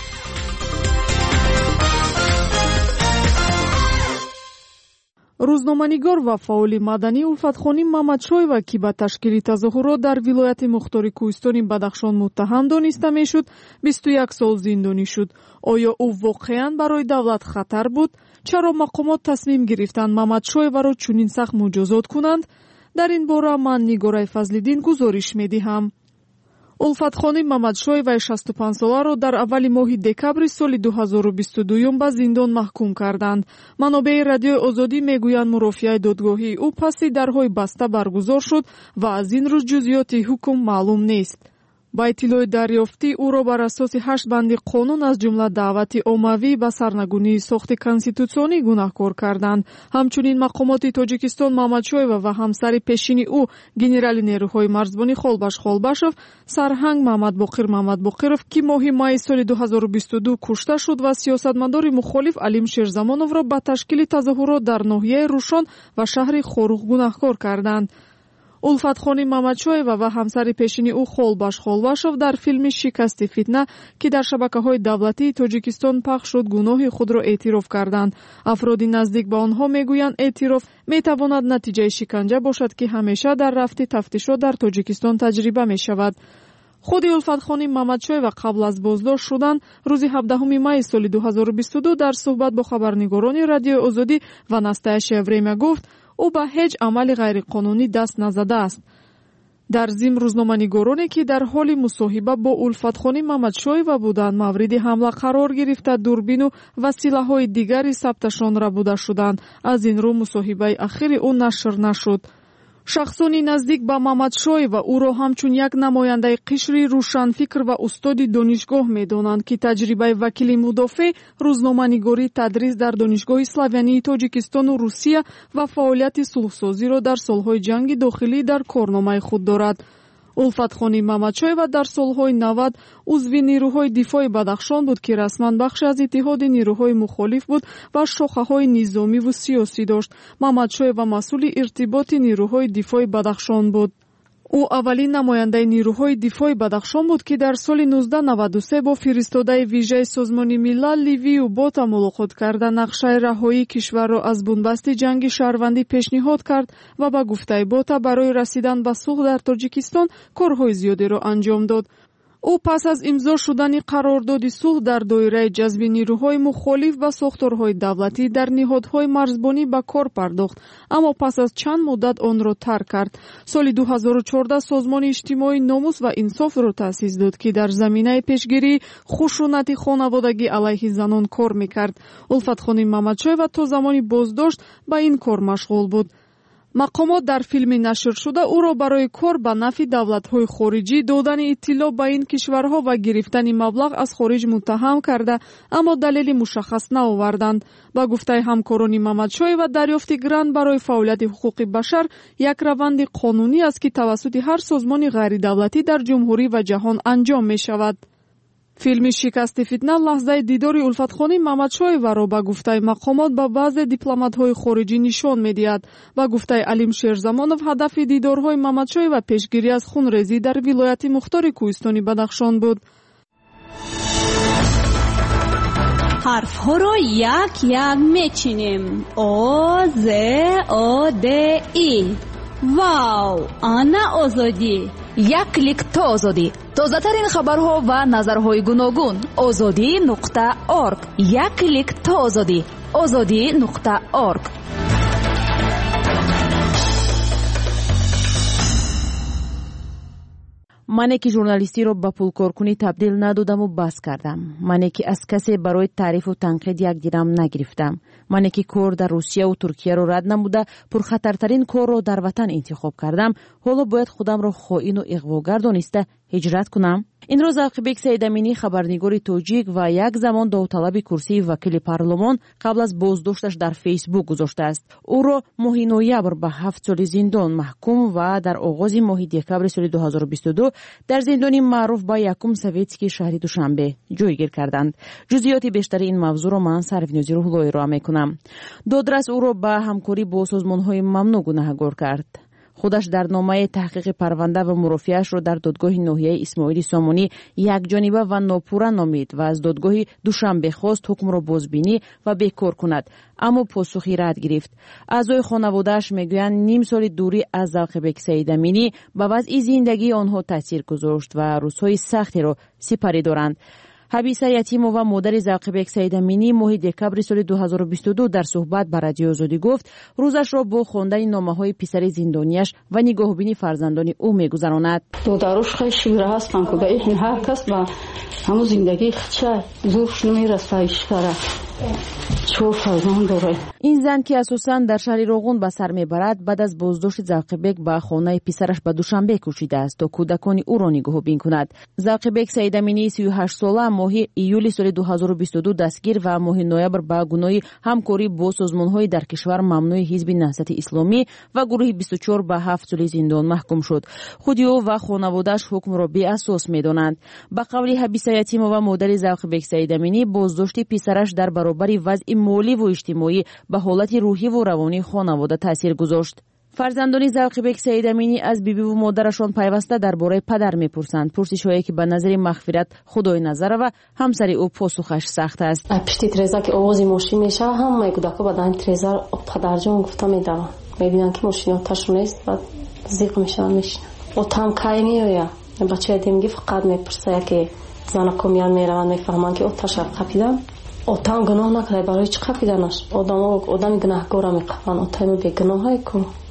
S2: روزنامه‌نگار و فعال مدنی الفتخانی мамадшоева ки ба ташкили тазоҳурот дар вилояти мухтори кӯҳистони бадахшон муттаҳам дониста мешуд 21 сол зиндонӣ шуд. оё ӯ воқеан барои давлат хатар буд? чаро мақомот тасмим гирифтанд мамадшоеваро чунин сахт муҷозот кунанд? дар ин бора ман нигораи фазлиддин гузориш медиҳам. улфатхони мамадшоеваи 65 соларо дар аввали моҳи декабри соли 2022 ба зиндон маҳкум карданд. манобеи радиои озодӣ мегӯянд мурофиаи додгоҳии ӯ пасти дарҳои баста баргузор шуд ва аз ин рӯз ҷузъиёти ҳукм маълум нест. ба иттилои дарёфтӣ ӯро бар асоси 8 банди қонун аз ҷумла даъвати оммавӣ ба сарнагунии сохти конститутсионӣ гунаҳкор карданд. ҳамчунин мақомоти тоҷикистон мамадшоева ва ҳамсари пешини ӯ генерали нерӯҳои марзбонӣ холбаш холбашов сарҳанг маҳмадбоқир маҳмадбоқиров ки моҳи майи соли 2022 кушта шуд ва сиёсатмадори мухолиф Алим Шерзамоновро ба ташкили тазоҳурот дар ноҳияи Рӯшон ва шаҳри Хорух гунаҳкор карданд. улфатхони мамадшоева ва ҳамсари пешини ӯ холбаш холбашов дар филми шикасти фитна ки дар шабакаҳои давлатии тоҷикистон пахш шуд гуноҳи худро эътироф карданд. афроди наздик ба онҳо мегӯянд эътироф метавонад натиҷаи шиканҷа бошад ки ҳамеша дар рафти тафтишот дар тоҷикистон таҷриба мешавад. худи улфатхони мамадшоева қабл аз боздошт шудан рӯзи 17 майи соли 2022 дар суҳбат бо хабарнигорони радиои озодӣ ва настоящее время гуфт ӯ ба ҳеҷ амали ғайриқонунӣ даст назадааст. дар зим рӯзноманигороне ки дар ҳоли мусоҳиба бо Улфатхони Мамадшоева буданд, мавриди ҳамла қарор гирифта дурбину василаҳои дигари сабташонра буда шуданд. Аз ин рӯ мусоҳибаи ахири ӯ нашр нашуд. шахсони наздик ба Мамадшоева ӯро ҳамчун як намояндаи қишри рӯшанфикр ва устоди донишгоҳ медонанд, ки таҷрибаи вакили мудофеъ, рӯзноманигорӣ, тадрис дар донишгоҳи Славянии Тоҷикистону Русия ва фаъолияти сулҳсозиро дар солҳои ҷанги дохилӣ дар корномаи худ дорад. Улфатхони Мамадшоева дар солҳои 90 узви нирӯҳои дифои Бадахшон буд, ки расман бахше аз иттиҳоди нирӯҳои мухолиф буд ва шохаҳои низомиву сиёсӣ дошт. Мамадшоева масъули иртиботи нирӯҳои дифои Бадахшон буд. ӯ аввалин намояндаи нирӯҳои дифои Бадахшон буд, ки дар соли 1993 бо фиристодаи вижаи Созмони Милал Ливию Бота мулоқот карда нақшаи раҳоии кишварро аз бунбасти ҷанги шаҳрвандӣ пешниҳод кард ва ба гуфтаи Бота барои расидан ба сулҳ дар Тоҷикистон корҳои зиёдеро анҷом дод. ӯ пас аз имзо шудани қарордоди сулҳ дар доираи ҷазби нирӯҳои мухолиф ба сохторҳои давлатӣ дар ниҳодҳои марзбонӣ ба кор пардохт, аммо пас аз чанд муддат онро тарк кард. Соли 2014 Созмони иҷтимоӣ Номус ва инсофро таъсис дод, ки дар заминаи пешгирии хушунати хонаводагӣ алайҳи занон кор мекард. Улфатхони Мамадшоева то замони боздошт ба ин кор машғул буд. мақомот дар филми нашр шуда ӯро барои кор ба нафъи давлатҳои хориҷӣ, додани иттилоъ ба ин кишварҳо ва гирифтани маблағ аз хориҷ муттаҳам карда, аммо далели мушаххас наоварданд. ба гуфтаи ҳамкорони Мамадшоева, дарёфти грант барои фаъолияти ҳуқуқи башар як раванди қонунӣ аст, ки тавассути ҳар созмони ғайридавлатӣ дар ҷумҳурӣ ва ҷаҳон анҷом мешавад. филми «Шикасти фитна» лаҳзаи дидори Улфатхони Мамадшоеваро ба гуфтаи мақомот ба баъзе дипломатҳои хориҷӣ нишон медиҳад. Ба гуфтаи Алим Шерзамонов, ҳадафи дидорҳои Мамадшоева пешгирӣ аз хунрезӣ дар вилояти мухтори Кӯҳистони Бадахшон буд.
S4: ҳарфҳоро як мечинем. О, З, О, Д, И. Вау, ана озодӣ. Як клик то озодӣ. тозатарин хабарҳо ва назарҳои гуногун. озодӣ.орг. Як клик то озодӣ. озодӣ.орг. мане ки журналистиро ба пулкоркунӣ табдил надодаму бас кардам. мане ки аз касе барои таърифу танқид як дирам нагирифтам. мане ки кор дар Русияву Туркияро рад намуда пурхатартарин корро дар ватан интихоб кардам, ҳоло бояд худамро хоину иғвогар дониста ҳиҷрат кунам? инро Завқибек Саидаминӣ, хабарнигори тоҷик ва як замон довталаби курсии вакили парлумон, қабл аз боздошташ дар фейсбук гузоштааст. ӯро моҳи ноябр ба 7 соли зиндон маҳкум ва дар оғози моҳи декабри соли 2022 дар зиндони маъруф ба Якум Советский шаҳри Душанбе ҷойгир карданд. ҷузъиёти бештари ин мавзӯъро ман Сарвинози Рӯҳлоӣ роа мекунам. додрас ӯро ба ҳамкорӣ бо созмонҳои мамнӯъ гунаҳгор кард. худаш дар номаи таҳқиқи парванда ва мурофиаашро дар додгоҳи ноҳияи Исмоили Сомонӣ якҷониба ва нопурра номид ва аз додгоҳи Душанбе хост ҳукмро бозбинӣ ва бекор кунад, аммо посухи рад гирифт. аъзои хонаводааш мегӯянд ним соли дурӣ аз Завқибек Саидаминӣ ба вазъи зиндагии онҳо таъсир гузошт ва рӯзҳои сахтеро сипарӣ доранд. ҳабиса Ятимова, модари Завқибек Саидаминӣ, моҳи декабри соли 2022 дар суҳбат ба Радиои Озодӣ гуфт, рӯзашро бо хондани номаҳои писари зиндонияш ва нигоҳубини фарзандони ӯ мегузаронад.
S14: додаруш хеле шивра ҳастанд, куда ин ҳар кас ба ҳамун зиндагии хича зурш намерасаиш кара. чор фарзанд дорад.
S4: ин зан, ки асосан дар шаҳри Роғун ба сар мебарад, баъд аз боздошти Завқибек ба хонаи писараш ба Душанбе кӯчидааст то кӯдакони ӯро нигоҳубин кунад. Завқибек Саидаминӣ 38 сола моҳи июли соли 2022 дастгир ва моҳи ноябр ба гуноҳи ҳамкорӣ бо созмонҳои дар кишвар мамнӯи ҳизби Наҳзати Исломӣ ва гурӯҳи 24 ба 7 соли зиндон маҳкум шуд. худи ӯ ва хонаводааш ҳукмро беасос медонанд. ба қавли ҳабиса Ятимова, модари Завқибек Саидаминӣ, боздошти писараш дар баробари вазъи моливу иҷтимоӣ ба ҳолати рӯҳиву равонии хонавода таъсир гузошт. фарзандони Завқибек Саидаминӣ аз бибиву модарашон пайваста дар бораи падар мепурсанд. пурсишҳое ки ба назари мағфират Худой Назарова, ҳамсари ӯ, посухаш сахт аст.
S14: пишти треза ки овози мошин мешава, ҳамаи кӯдако ба дани треза падарҷон гуфта медаванд. мебинанд ки мошини оташро нест, баъд зиқ мешаванд, мешинанд. отам кай меоя? бачаи демгӣ фақат мепурса, яке занако миян мераванд, мефаҳманд ки оташа қапидан. отам гуноҳ накарда, барои чӣ қапиданаш? одами гунаҳгора меқапанд, отами бегуноҳае ку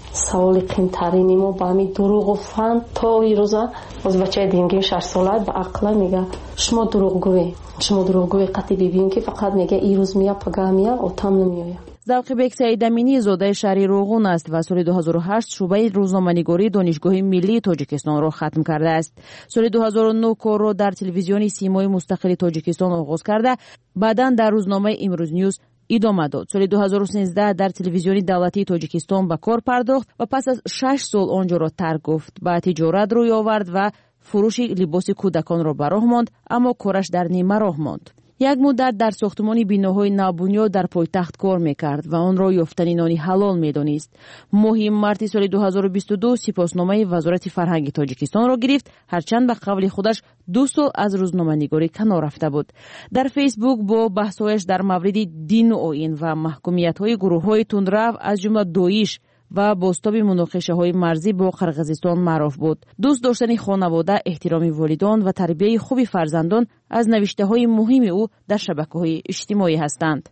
S14: саволи қимтарини мо ба ҳамин дуруғу фан то ирӯза боз бачаи димгим 6 сола ба ақла мега шумо дурӯғгӯе қати бибиён ки фақат мега ирӯз мия пага мия отам намиёя.
S4: завқибек саидаминӣ зодаи шаҳри Роғун аст ва соли 2008 шуъбаи рӯзноманигории донишгоҳи миллии Тоҷикистонро хатм кардааст. соли 2009 корро дар телевизиони симои мустақили Тоҷикистон оғоз карда, баъдан дар рӯзномаи Имрӯз Ньюз идома дод. соли 2013 дар телевизиони давлатии Тоҷикистон ба кор пардохт ва пас аз 6 сол онҷоро тарк гуфт. ба тиҷорат рӯй овард ва фурӯши либоси кӯдаконро ба роҳ монд, аммо кораш дар нима роҳ монд. як муддат дар сохтмони биноҳои навбунёд дар пойтахт кор мекард ва онро ёфтани нони ҳалол медонист. моҳи марти соли 2022 сипосномаи вазорати фарҳанги Тоҷикистонро гирифт, ҳарчанд ба қавли худаш 2 сол аз рӯзноманигорӣ канор рафта буд. дар фейсбук бо баҳсҳояш дар мавриди дину оин ва маҳкумиятҳои гурӯҳҳои тундрав аз ҷумла доиш ва бостоби муноқишаҳои марзӣ бо Қирғизистон маъруф буд. дӯст доштани хонавода, эҳтироми волидон ва тарбияи хуби фарзандон аз навиштаҳои муҳими ӯ дар шабакаҳои иҷтимоӣ ҳастанд.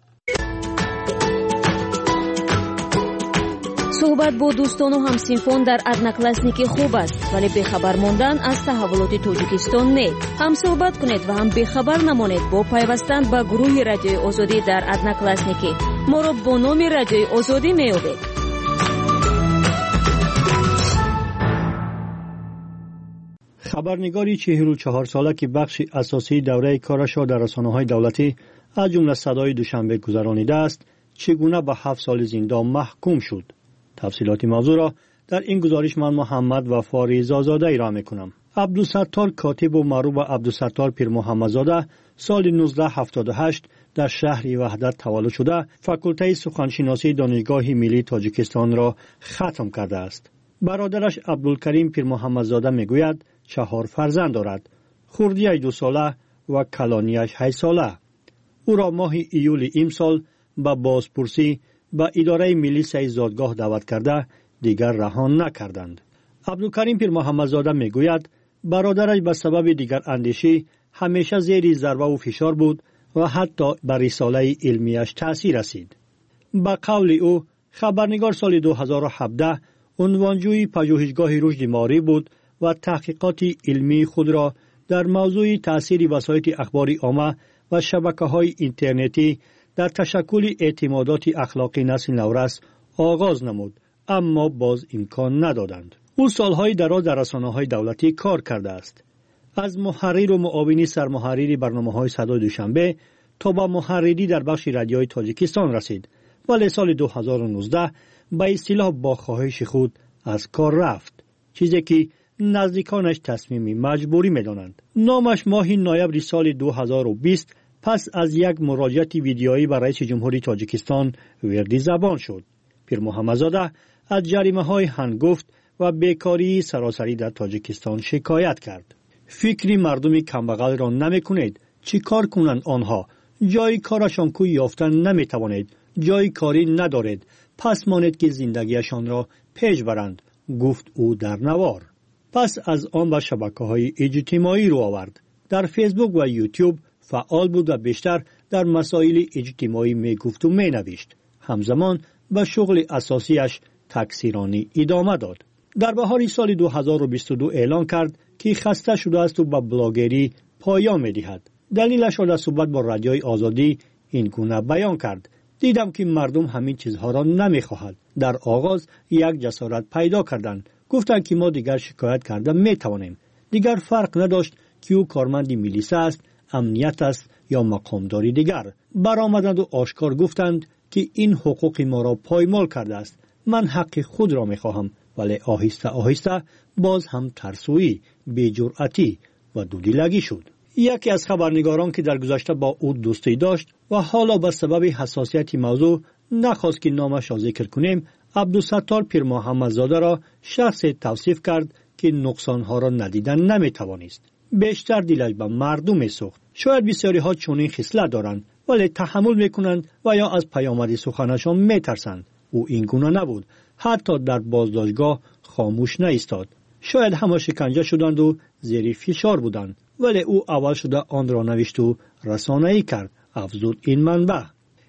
S15: суҳбат бо дӯстону ҳамсинфон дар одноклассники хуб аст, вале бехабар мондан аз таҳаввулоти Тоҷикистон не. ҳам суҳбат кунед ва ҳам бехабар намонед бо пайвастан ба гурӯҳи Радиои Озодӣ дар одноклассники. моро бо номи Радиои Озодӣ меёбед.
S16: خبرنگاری 44 ساله که بخش اساسی دوره کارش را در رسانه‌های دولتی از جمله صدای دوشنبه گذرانیده است، چگونه به 7 سال زندان محکوم شد. تفصیلات موضوع را در این گزارش من محمد وفاری زازاده ارائه می‌کنم. عبدالستار کاتب و معروف به عبدالستار پیر محمدزاده سال 1978 در شهر وحدت تولد شده، فاکولته سخنشناسی دانشگاه ملی تاجیکستان را ختم کرده است. برادرش عبدالکریم پیر محمدزاده میگوید 4 فرزند دارد. خردیش 2 ساله و کلانیش 8 ساله. او را ماه ایول امسال به بازپرسی به اداره ملی زادگاه دعوت کرده دیگر رها نکردند. عبدالکریم پیر محمدزاده میگوید برادرش به سبب دیگر اندیشی همیشه زیر ضربه و فشار بود و حتی بر رساله علمیش تأثیر رسید. به قول او خبرنگار سال 2017 عنوانجوی پژوهشگاه رشد معارف بود و تحقیقات علمی خود را در موضوع تأثیر وسایل اخبار عامه و شبکه‌های اینترنتی در تشکل اعتمادات اخلاقی نسل نورس آغاز نمود، اما باز امکان ندادند. او سالهای دراز در رسانه‌های دولتی کار کرده است. از محرر و معاون سرمحرر برنامه‌های صدای دوشنبه تا به محرری در بخش رادیوی تاجیکستان رسید، ولی سال 2019 به اصطلاح با خواهش خود از کار رفت، چیزی که نزدیکانش تصمیم مجبوری می‌دانند. نامش ماه نوامبر سال 2020 پس از یک مراجعت ویدیویی به رئیس جمهوری تاجیکستان وردی زبان شد. پیر محمدزاده از جریمه‌های هنگفت و بیکاری سراسری در تاجیکستان شکایت کرد. فکری مردم کمبغل را نمی‌کنید، چی کار کنند آنها؟ جای کارشان کو یافتن نمی‌توانید، جای کاری ندارید، پس مانید که زندگیشان را پیش برند، گفت او در نوار. پس از آن به شبکه‌های اجتماعی رو آورد. در فیسبوک و یوتیوب فعال بود و بیشتر در مسائل اجتماعی میگفت و مینوشت. همزمان به شغل اساسیش تکثیرانی ادامه داد. در بهار سال 2022 اعلان کرد که خسته شده است و به بلاگری پایان می‌دهد. دلیلش را در صحبت با رادیوی آزادی این گونه بیان کرد: دیدم که مردم همین چیزها را نمی‌خواهند. در آغاز یک جسارت پیدا کردند. گفتند که ما دیگر شکایت کرده می‌توانیم. دیگر فرق نداشت که او کارمند میلیسه است، امنیت است یا مقامداری دیگر. برآمدند و آشکار گفتند که این حقوق ما را پایمال کرده است. من حق خود را می‌خواهم، ولی آهسته آهسته باز هم ترسویی، بی‌جرأتی و دودیلگی شد. یکی از خبرنگاران که در گذشته با او دوستی داشت و حالا به سبب حساسیت موضوع نخواست که نامش را ذکر کنیم، عبدالستار پیر محمدزاده را شخص توصیف کرد که نقصانها را ندیدن نمیتوانست. بیشتر دلش به مردم میسوخت. شاید بسیاری ها چنین خصلت دارند، ولی تحمل میکنند و یا از پیامد سخنشان میترسند. او این گونه نبود. حتی در بازداشتگاه خاموش نایستاد. شاید همه شکنجه شدند و زیر فشار بودند، ولی او اول شده آن را نوشت و رسانه‌ای کرد، افزود این منبع.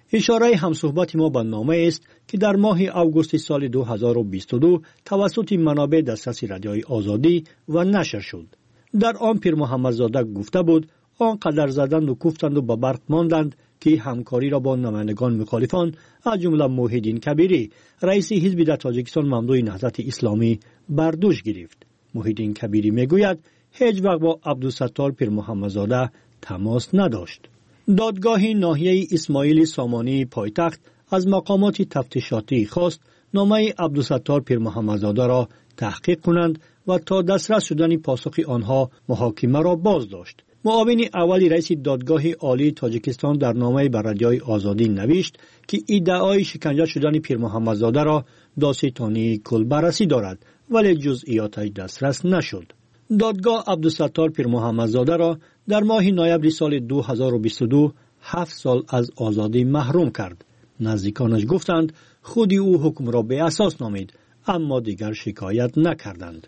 S16: اشاره همصحبت ما به نامه است که در ماه آگوست سال 2022 توسط منابع دسترس رادیوی آزادی و نشر شد. در آن پیر محمدزاده گفته بود آنقدر زدند و کوفتند و به برق ماندند که همکاری را با نمایندگان مخالفان از جمله موحدین کبیری رئیس حزب در تاجیکستان ممدوح نهضت اسلامی بر دوش گرفت. موحدین کبیری میگوید هیچ وقت با عبدالستار پیر محمدزاده تماس نداشت. دادگاه ناحیه اسماعیل سامانی پایتخت از مقامات تفتیشاتی خواست نامه عبدالستار پیر محمدزاده را تحقیق کنند و تا دسترس شدن پاسخ آنها محاکمه را باز داشت. معاون اولی رئیس دادگاه عالی تاجیکستان در نامه بر رادیوی آزادی نوشت که ادعای شکنجه شدن پیر محمدزاده را داستانی کل بررسی دارد ولی جزئیاتش دسترس نشد. دادگاه عبدالستار پیر محمدزاده را در ماه نوامبر سال 2022 7 سال از آزادی محروم کرد. نزدیکانش گفتند خودی او حکم را به اساس نامید اما دیگر شکایت نکردند.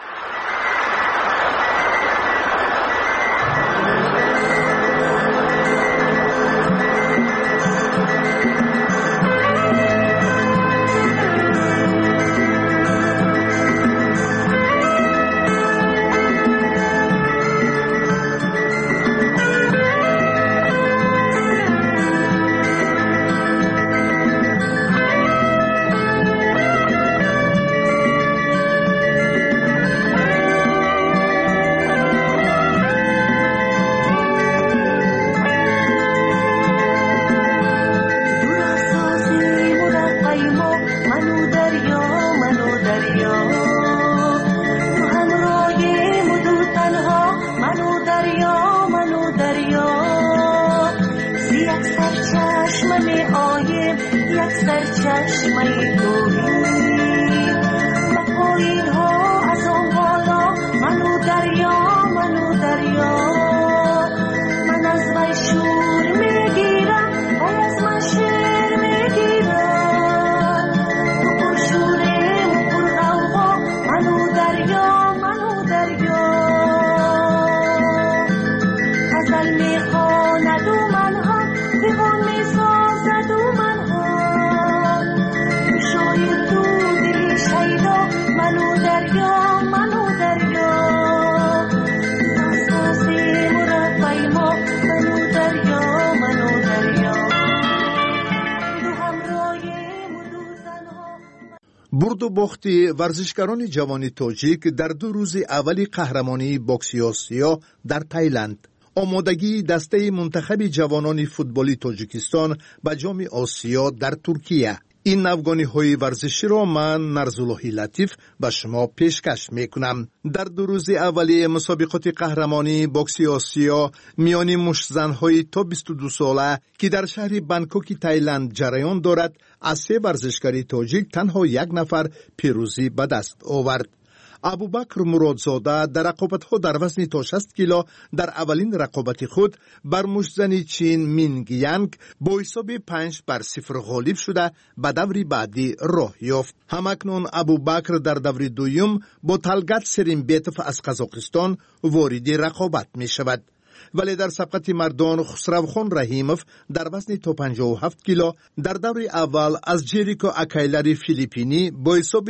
S17: برد و باخت ورزشکاران جوان تاجیک در 2 روز اولی قهرمانی بوکسی آسیا در تایلند. آمادگی دسته منتخب جوانان فوتبالی تاجیکستان به جام آسیا در ترکیه. این افغانی ورزشی را من نرزالله لطیف به شما پیشکش میکنم. در 2 روز اولی مسابقات قهرمانی بوکسی آسیا میان مشتزن‌های تا 22 ساله که در شهر بانکوک تایلند جریان دارد، از 3 ورزشکار تاجیک تنها 1 نفر پیروزی به دست آورد. ابوبکر مرادزاده در رقابت‌ها در وزن تا 60 کیلو در اولین رقابت خود بر مشتزن چین مینگ یانگ با حساب 5-0 غالب شده به دور بعدی راه یافت. همکنون ابوبکر در دور دوم با طلگت سریمبیتوف از قزاقستان وارد رقابت می شود. ولی در سبقت مردان خسروخان رحیموف در وزن تا 57 کیلو در دور اول از جریکو اکایلری فیلیپینی با حساب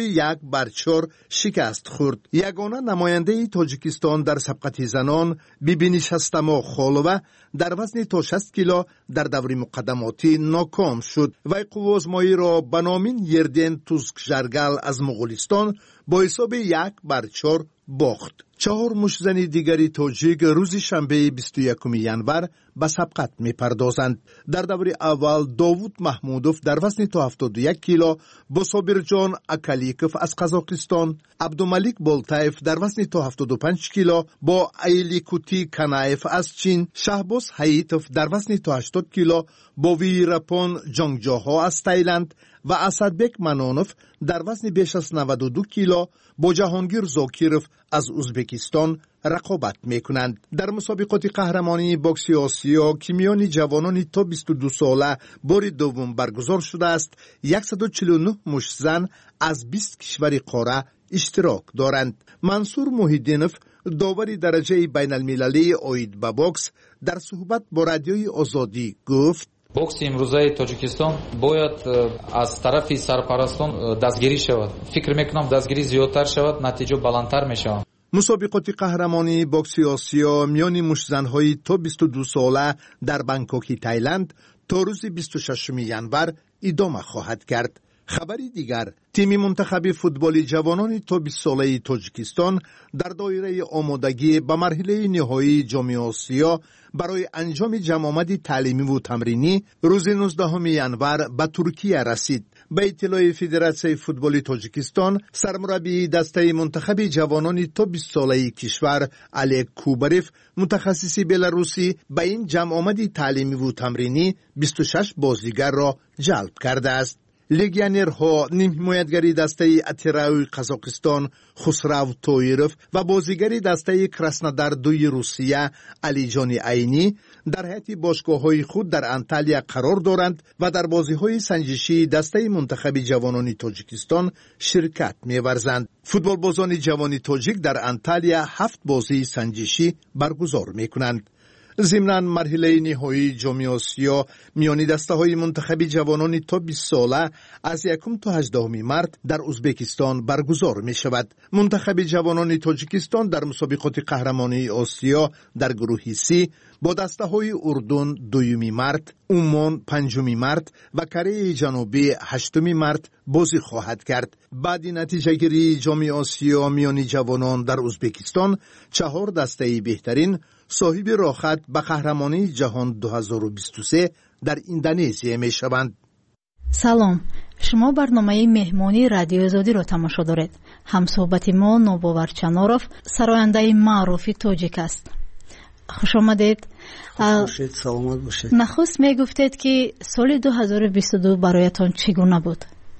S17: 1-4 شکست خورد. یگانه نماینده تاجیکستان در سبقت زنان بیبی نشستما خالوه در وزن تا 60 کیلو در دور مقدماتی ناکام شد و قوازمایی را به نامین یردین توزک جرگل از مغولستان با حساب 1-4 باخت. 4 مشتزن دیگری تاجیک روز شنبه 21 ینور به سبقت می پردازند. در دور اول داوود محمودوف در وزن تا 71 کیلو با صابرجان اکالیکوف از قزاقستان، عبدالملیک بولتایف در وزن تا 75 کیلو با ایلیکوتی کنایف از چین، شهباز حییتوف در وزن تا 80 کیلو با ویرپون جانگجاها از تایلند و اسدبک منونوف در وزن بیش از 92 کیلو با جهانگیر زاکیروف از ازبکستان رقابت میکنند. در مسابقات قهرمانی بوکسی آسیا که میان جوانان تا 22 ساله بار دوم برگزار شده است، 149 مشتزن از 20 کشور قاره اشتراک دارند. منصور محیدینوف داور درجه بین المللی اوید به بوکس در صحبت با رادیوی آزادی گفت:
S18: бокси имрӯзаи тоҷикистон бояд аз тарафи сарпарастон дастгирӣ шавад. фикр мекунам дастгирӣ зиёдтар шавад, натиҷа баландтар мешавад.
S17: мусобиқоти қаҳрамонии бокси осиё миёни мушзанҳои то 22 сола дар Бангкоки Тайланд то рӯзи 26 январ идома хоҳад кард. хабари дигар, тими мунтахаби футболи ҷавонони то 20 солаи Тоҷикистон дар доираи омодагӣ ба марҳилаи ниҳоии ҷоми Осиё барои анҷоми ҷамъомади таълимиву тамринӣ рӯзи 19 январ ба Туркия расид. ба иттилои Федератсияи футболи Тоҷикистон, сармураббии дастаи мунтахаби ҷавонони то 20 солаи кишвар Олег Кубарев, мутахассиси беларусӣ, ба ин ҷамъомади таълимиву тамринӣ 26 бозигарро ҷалб кардааст. легионерҳо нимҳимоятгари дастаи Атирауи Қазоқистон Хусрав Тоиров ва бозигари дастаи Краснодар-2 Русия Алиҷони Айнӣ дар ҳайати бошгоҳҳои худ дар Анталия қарор доранд ва дар бозиҳои санҷишии дастаи мунтахаби ҷавонони Тоҷикистон ширкат меварзанд. футболбозони ҷавони тоҷик дар Анталия 7 бозии санҷишӣ баргузор мекунанд. зимнан марҳилаи ниҳоии ҷоми Осиё миёни дастаҳои мунтахаби ҷавонони то 20 сола аз 1 то 18 март дар Узбекистон баргузор мешавад. мунтахаби ҷавонони Тоҷикистон дар мусобиқоти қаҳрамонии Осиё дар гурӯҳи Си бо дастаҳои Урдун 2 март, Умон 5 март ва Кореяи Ҷанубӣ 8 март бозӣ хоҳад кард. баъди натиҷагирии ҷоми Осиё миёни ҷавонон дар Узбекистон 4 дастаи беҳтарин соҳиби рохат ба қаҳрамонии ҷаҳон 2023 дар Индонезия мешаванд.
S19: салом, шумо барномаи меҳмонии радиои озодиро тамошо доред. ҳамсӯҳбати мо Нобовар Чаноров, сарояндаи маъруфи тоҷик аст. хуш омадед.
S20: саломат бошед.
S19: нахуст мегуфтед ки соли 2022 бароятон чӣ гуна буд?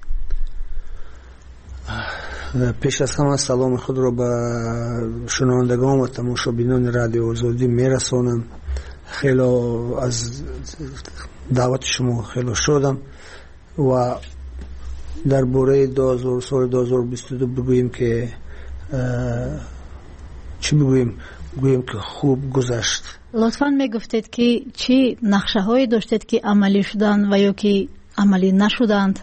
S20: пеш аз ҳама саломи худро ба шунавандагон ва тамошобинони радиои озодӣ мерасонам. хело аз даъвати шумо хело шодам ва дар бораи соли 2022 бигӯем ки чӣ бигӯем? гӯем ки хуб гузашт.
S19: лутфан мегуфтед ки чӣ нақшаҳое доштед ки амалӣ шуданд ва ё ки амалӣ нашуданд?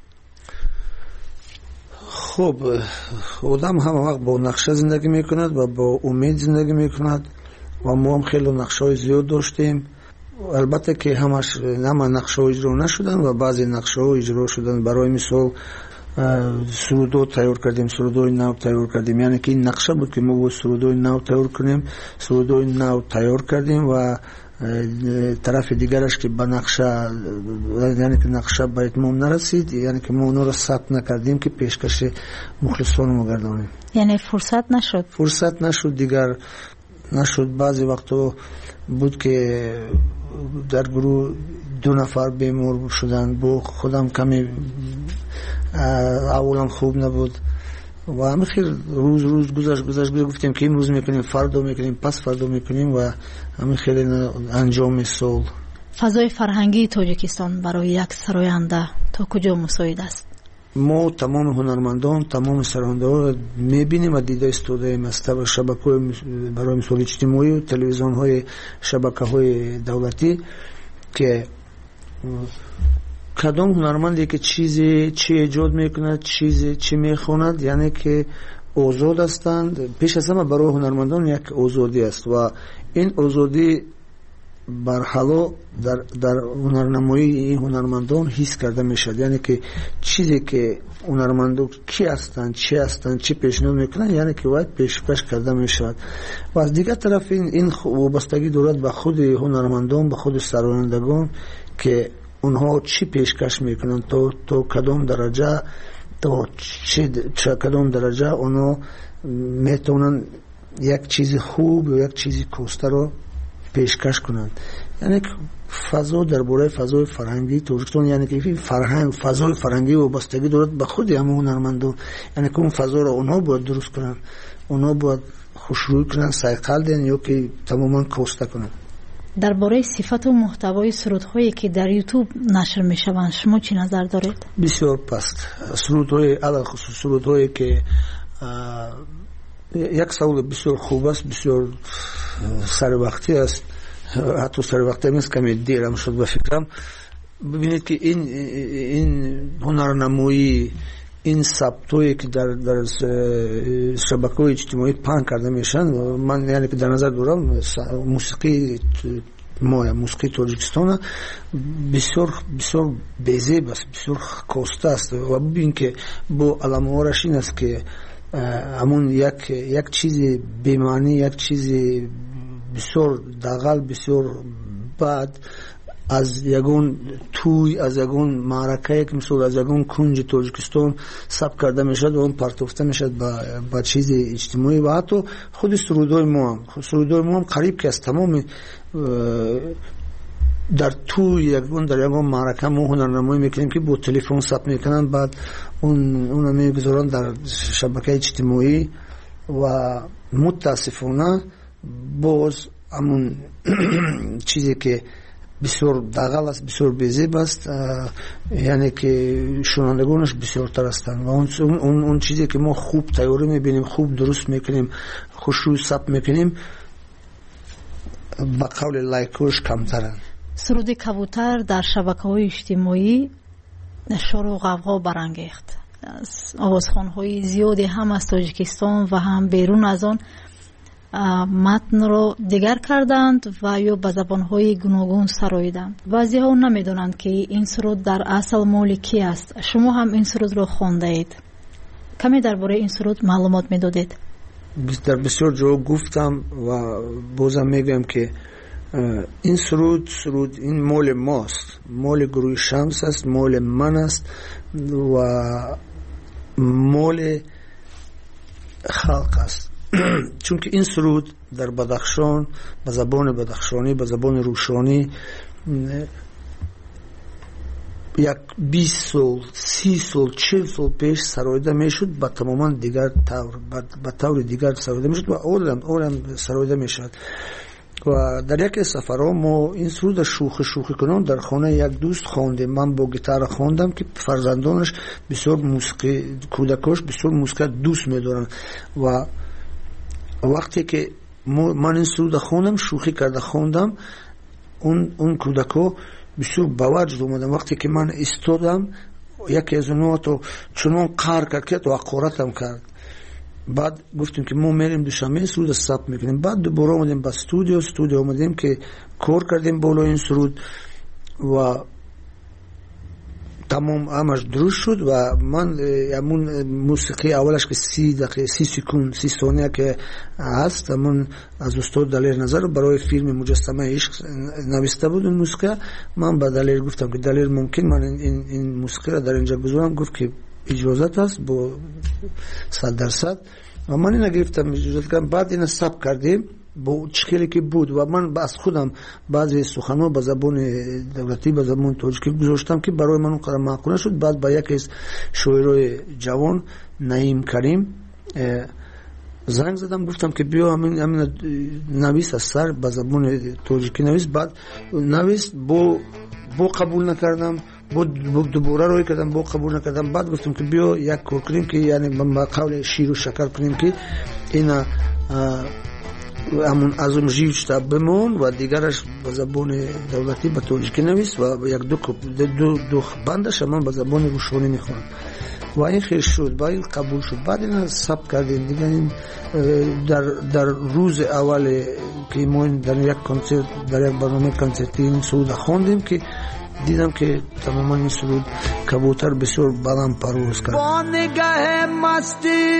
S20: хуб, одам ҳама вақт бо нақша зиндагӣ мекунад ва бо умед зиндагӣ мекунад ва мо ҳам хело нақшаҳои зиёд доштем. албатта ки ҳама нақшаҳо иҷро нашуданд ва баъзе нақшаҳо иҷро шуданд. барои мисол сурудо тайёр кардем, сурудои нав тайёр кардем, яъне ки ин нақша буд ки мо бояд сурудои нав тайёр кунем. сурудои нав тайёр кардем ва тарафи дигараш ки ба нақша, яъне ки нақша ба итмом нарасид, яъне ки мо онро сабт накардем ки пешкаши мухлисонро гардонем.
S19: яъне фурсат нашуд?
S20: фурсат нашуд, дигар нашуд. баъзе вақтҳо буд ки дар гурӯҳ 2 нафар бемор шуданд. бо худам каме аввалам хуб набуд ва ҳамихел рӯз гузашт гуфтем ки имрӯз мекунем, фардо мекунем, пас фардо мекунем ва ҳамихел анҷоми сол.
S19: фазои фарҳангии Тоҷикистон барои як сароянда то куҷо мусоид аст?
S20: мо тамоми ҳунармандон, тамоми сарояндаҳо мебинем ва дида истодаем аз шабакаҳои барои мисол иҷтимоӣ, телевизионҳои шабакаҳои давлатӣ ки кадом ҳунарманде ки чӣ эҷод мекунад, чӣ мехонад, яъне ки озод ҳастанд. пеш аз ҳама барои ҳунармандон як озодӣ аст ва ин озодӣ барҳало дар ҳунарнамоии ин ҳунармандон ҳис карда мешавад. яъне ки чизе ки ҳунармандон ки ҳастанд, чӣ пешниҳод мекунанд, яъне ки бояд пешкаш карда мешавад. ва аз дигар тараф ин вобастагӣ дорад ба худи ҳунармандон, ба худи сарояндагон ки онҳо чӣ пешкаш мекунанд, то кадом дараҷа онҳо метавонанд як чизи хуб ё як чизи костаро пешкаш кунанд. яъне ки фазо дар бораи фазои фарҳангии Тоҷикистон, яъне ки фазои фарҳангӣ вобастагӣ дорад ба худи ҳама ҳунармандон. яъне ки он фазоро онҳо бояд дуруст кунанд, онҳо бояд хушрӯй кунанд, сайқал диҳанд ё ки тамоман коста кунанд.
S19: дар бораи сифату муҳтавои сурудҳое ки дар YouTube нашр мешаванд шумо чӣ назар доред?
S20: бисёр паст. сурудҳои алахусус сурудҳое ки як саволи бисёр хуб аст, бисёр саривақтӣ аст. حتی سر وقت نیست کمی دیرم شد به فکرم. ببینید که این هنرنمایی، این ثبتایی که در شبکه‌های اجتماعی پهن کرده میشن، من یعنی که در نظر دارم موسیقی تاجیکستان بسیار بسیار بی‌زیب است، بسیار کاسته است. و ببین که با علامه‌هاش این است که همون یک چیز بی‌معنی، یک چیز بسیار دغل، بسیار بد از یگون توی، از یگون معرکه که مثلا از یگون کنج تاجیکستان ثبت کرده میشد و اون پرتافته میشد با چیز اجتماعی. و حتی خود سرودای ما هم قریب که از تمام در توی یگون در یگون معرکه ما هنرنمایی میکنیم که با تلفن ثبت میکنن، بعد اون میگذارن در شبکه اجتماعی. و متاسفانه باز همون چیزی که بسیار دغل است، بسیار بی‌زیب است، یعنی که شنوندگانش بسیار تر هستند. و اون چیزی که ما خوب تیاری میبینیم، خوب درست میکنیم، خوشروی ثبت میکنیم، با قول لایکوش کمترند.
S19: سرود کبوتر در شبکه‌های اجتماعی شور و غوغا برانگیخت. آوازخوان‌های زیادی هم از تاجیکستان و هم بیرون از آن متن رو دیگر کردند و یا به زبان‌های گوناگون سراییدند. بعضی‌ها نمی‌دانند که این سرود در اصل مال کی است. شما هم این سرود رو خوانده اید. کمی درباره این سرود معلومات می‌دادید؟
S20: در بسیار جا گفتم و بازم میگم که این سرود این مال ماست، مال گروه شمس است، مال من است و مال خلق است. چون که این سرود در بدخشان به زبان بدخشانی، به زبان روشانی، یک 20 سال، 30 سال، 40 سال پیش سراییده میشد، با تماما دیگر طور، با طور دیگر سراییده میشد و اولم سراییده میشد. و در یک سفرها ما این سرود شوخی کنان در خانه یک دوست خواندیم. من با گیتار خواندم که فرزندانش بسیار موسیقی، کودکاش بسیار موسیقی دوست می‌دارن. و وقتی که من این سرود خوندم، شوخی کرده خوندم، اون کودکا بسیار باوجد اومدن. وقتی که من ایستادم، یکی از اونها تو چنان قهر کرد که تو حقارتم کرد. بعد گفتیم که ما میریم دوشنبه سرود ثبت میکنیم. بعد دوباره اومدیم با استودیو اومدیم که کار کردیم بالا این سرود و تمام همش درست شد. و من همون موسیقی اولش که 30 دقیقه 30 سکند 30 ثانیه که هست، من از استاد دلیر نظر برای فیلم مجسمه عشق نوشته بود اون موسیقی. من به دلیر گفتم که دلیر ممکن من این موسیقی را در اینجا بذارم؟ گفت که اجازت است با 100%. و من اینو گرفتم اجازت کردم. بعد اینو ثبت کردیم با چکلی که بود و من از خودم بعضی سخن‌ها به زبان دولتی، به زبان تاجیکی گذاشتم که برای من اونقدر معقول شد. بعد با یکی از شاعرای جوان نعیم کریم زنگ زدم، گفتم که بیا همین نویس از سر به زبان تاجیکی نویس. بعد نویس با قبول نکردم، دوباره روی کردم، با قبول نکردم. بعد گفتم که بیا یک کار کنیم که یعنی با قول شیر و شکر کنیم که اینا همون ازم جیوشتا بمون و دیگرش به زبان دولتی به تاجیکی نویس و یک دو بندش من به زبان روشانی میخونم. و این خیلی شد، با این قبول شد. بعد این ثبت کردیم دیگه. این در روز اول که ما در یک کنسرت، در یک برنامه کنسرتی این سرود خواندیم که دیدم که تماما این سرود کبوتر بسیار بلند پرواز کرد.
S9: با نگاه مستی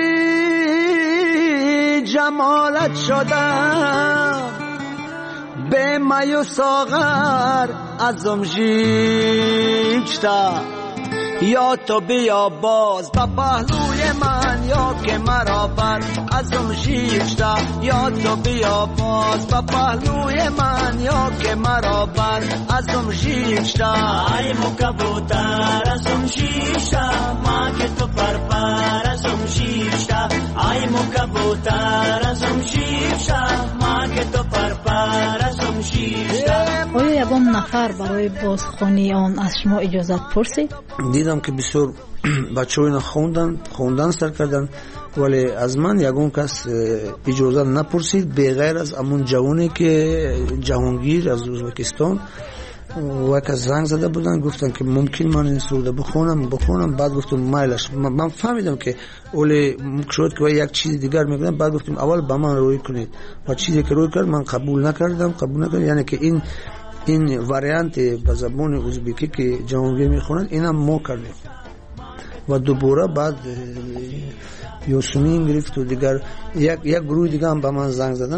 S9: جمالت شدم، به می و ساغر ازم ژیچتا. یا تو بیا باز با پهلوی من، یا که مرا بر ازم ژیچتا. یا تو بیا باز با پهلوی من، یا که مرا بر ازم ژیچتا. ای مو کبوتر ازم ژیچتا، ما که تو پر ازم ژیچتا. ای مو کبوتر ازم ژیچتا، ما که تو پر ازم ژیچتا.
S19: آیا یگان نفر برای بازخوانی آن از شما اجازت پرسید؟
S20: دیدم که بسیار بچه ها اینا خوندن سر کردن ولی از من یگون کس اجازه نپرسید بغیر از امون جوانی که جهانگیر از ازبکستان و که زنگ زده بودن گفتن که ممکن من این سروده بخونم. بعد گفتم مایلش من فهمیدم که اولی شد که یک چیز دیگر میگن. بعد گفتم اول با من روی کنید و چیزی که روی کرد من قبول نکردم. یعنی که این واریانت به زبان ازبکی که جهانگیر میخونن اینم ما کردیم و دوباره بعد یوسمین گرفت و دیگر یک گروه دیگه هم به من زنگ زدن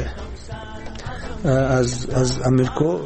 S20: از امریکا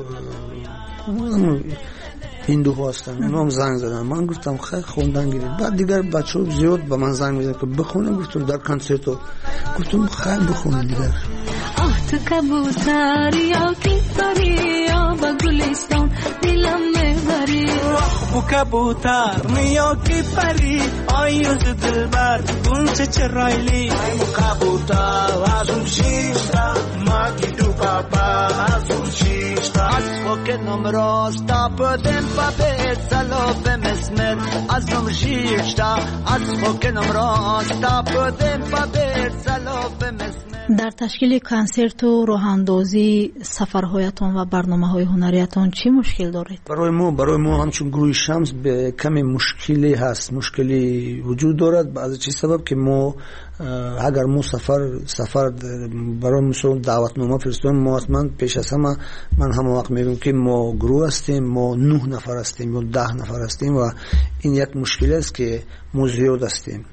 S20: هندو هستن، اونا هم زنگ زدن. من گفتم خیلی خوندن گیرید. بعد دیگر بچه ها زیاد به من زنگ میزن که بخونم. گفتم در کنسرتو گفتم خیلی بخونه دیگر.
S21: تو کبوتر یا کیفری یا با گلستان دلم میبری و کبوتر یا کیفری آیوز دلبر گونچه چرایلی کبوتر ازم شیشتا ماگی دو بابا ازم شیشتا از فکنم راستا پدم بابه سلاب مسمت ازم شیشتا از فکنم راستا پدم بابه سلاب مسمت.
S19: در تشکیل کنسرت و راهاندازی سفرهایتان و برنامه‌های هنریتان چی مشکل دارید؟
S20: برای ما همچون گروه شمس به کمی مشکلی هست، مشکلی وجود دارد. از چه سبب که ما اگر ما سفر برای مثلا دعوتنامه فرستیم، ما حتما پیش از همه من همه وقت میگم که ما گروه هستیم، ما 9 نفر هستیم یا 10 نفر هستیم و این یک مشکل است که ما زیاد هستیم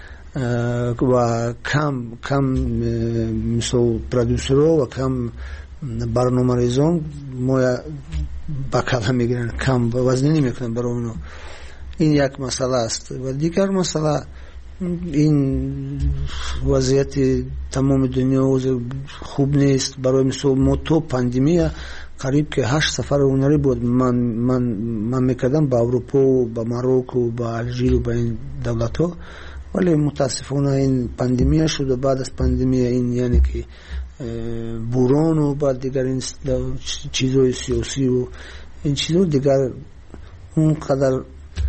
S20: و کم مثل پرودوسرها و کم برنامه‌ریزان ما بکله میگیرن، کم وزنی نمیکنن برای اونو. این یک مسئله است. و دیگر مسئله این وضعیت تمام دنیا خوب نیست. برای مثل ما تو پاندمی قریب که 8 سفر هنری بود من میکردم با اروپا و با ماروک و با الژیر و با این دولت ها، ولی متاسفانه این پاندمی شد و بعد از پاندمی این یعنی که بوران و بعد دیگر این چیزهای سیاسی و این چیزها دیگر اونقدر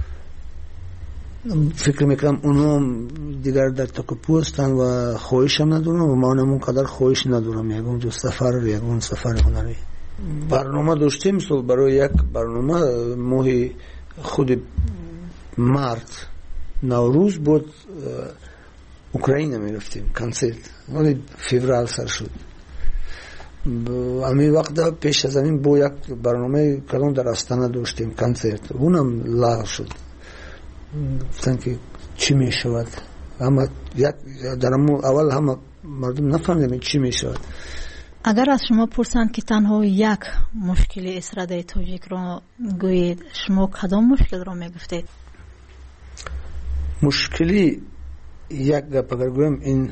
S20: فکر میکنم اونا دیگر در تکپو هستن و خواهش هم ندارم و من هم اونقدر خواهش ندارم یکون سفر هنری. برنامه داشتیم مثل برای یک برنامه ماه خود مارت نوروز بود اوکراین میرفتیم کنسرت، ولی فوریه سر شد. امی وقت پیش از این با یک برنامه کلان در استانه داشتیم کنسرت، اونم لغو شد. گفتن که چی میشود؟ اما در اول همه مردم نفهمیدن چی میشود.
S19: اگر از شما پرسند که تنها یک مشکل استراده تاجیک را گویید، شما کدام مشکل را میگفتید؟
S20: مشکلی یک گپ اگر گویم این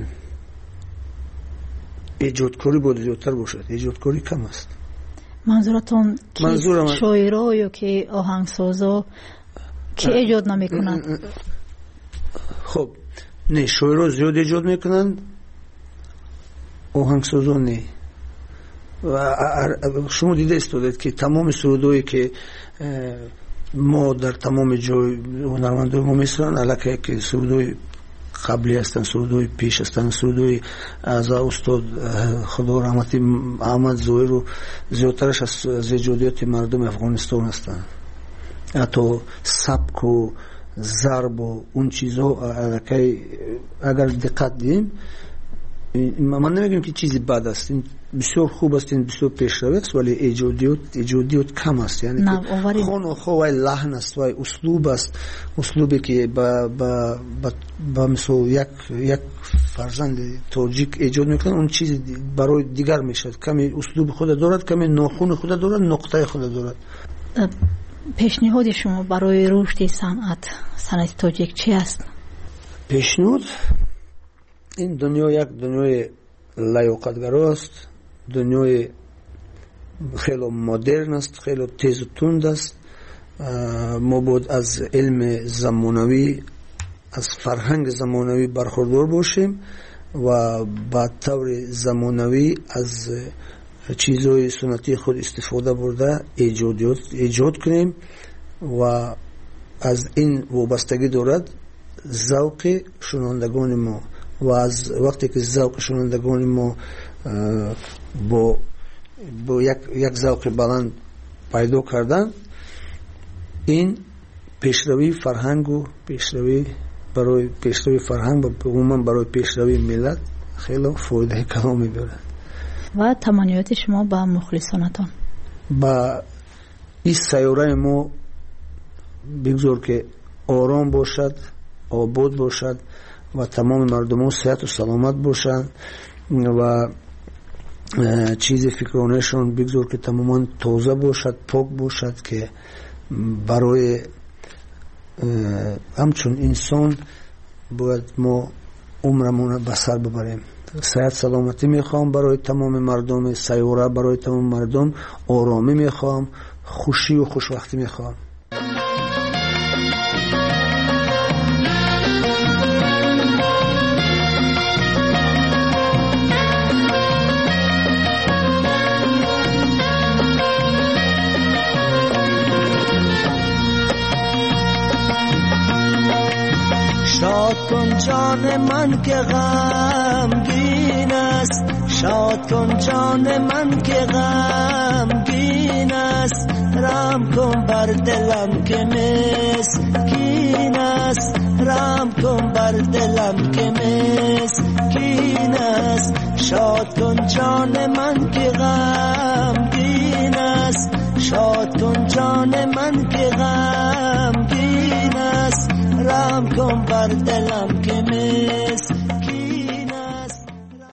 S20: ایجادکاری بود زیادتر باشد. ایجادکاری کم است.
S19: منظورتون شاعرها یا که آهنگسازا که ایجاد نمیکنند؟
S20: خب نه، شاعرها زیاد ایجاد میکنند، آهنگسازا نه. و شما دیده استودید که تمام سرودایی که ما در تمام جای هنرمندان ما میسرن علاقه که سرودای قبلی هستن، سرودای پیش هستن، سرودای از استاد خدا رحمتی احمد ظاهر و زیادترش از ایجادیات مردم افغانستان هستن. حتی سبک و ضرب و اون چیزها علاقه اگر دقت دیم من نمیگم که چیزی بد است، این بسیار خوب است، این بسیار پیشرو است، ولی ایجادیات کم است. یعنی خون و خواه لحن است و اسلوب است، اسلوبی که با مثل یک فرزند تاجیک ایجاد میکنه اون چیز برای دیگر میشد. کمی اسلوب خود دارد، کمی ناخون خود دارد، نقطه خود دارد.
S19: پیشنهاد شما برای رشد صنعت تاجیک چی است؟
S20: پیشنهاد این دنیا یک دنیای لیاقتگرا است، دنیای خیلی مدرن است، خیلی تیز و تند است. ما باید از علم زمانوی، از فرهنگ زمانوی برخوردار باشیم و با طور زمانوی از چیزهای سنتی خود استفاده برده ایجاد کنیم و از این وابستگی دارد ذوق شنوندگان ما. و از وقتی که ذوق شنوندگان ما با یک ذوق بلند پیدا کردن، این پیشروی فرهنگ و برای پیشروی فرهنگ و عموما برای پیشروی ملت خیلی فایده کلامی دارد.
S19: و تمنیات شما با مخلصانتان؟
S20: با این سیاره ما بگذار که آرام باشد، آباد باشد و تمام مردمان صحت و سلامت باشند و چیز فکرانشان بگذار که تماما تازه باشد، پاک باشد، که برای همچون انسان باید ما عمرمون به سر ببریم. صحت سلامتی میخوام برای تمام مردم سیاره، برای تمام مردم آرامی میخوام، خوشی و خوشبختی میخوام.
S9: شاد کن جان من که غمگین است، شاد کن جان من که غمگین است، رحم کن بر دلم که مسکین است، رحم کن بر دلم که مسکین است. شاد کن جان من که غمگین است، شاد کن جان من که غمگین است، رحم کن بر دلم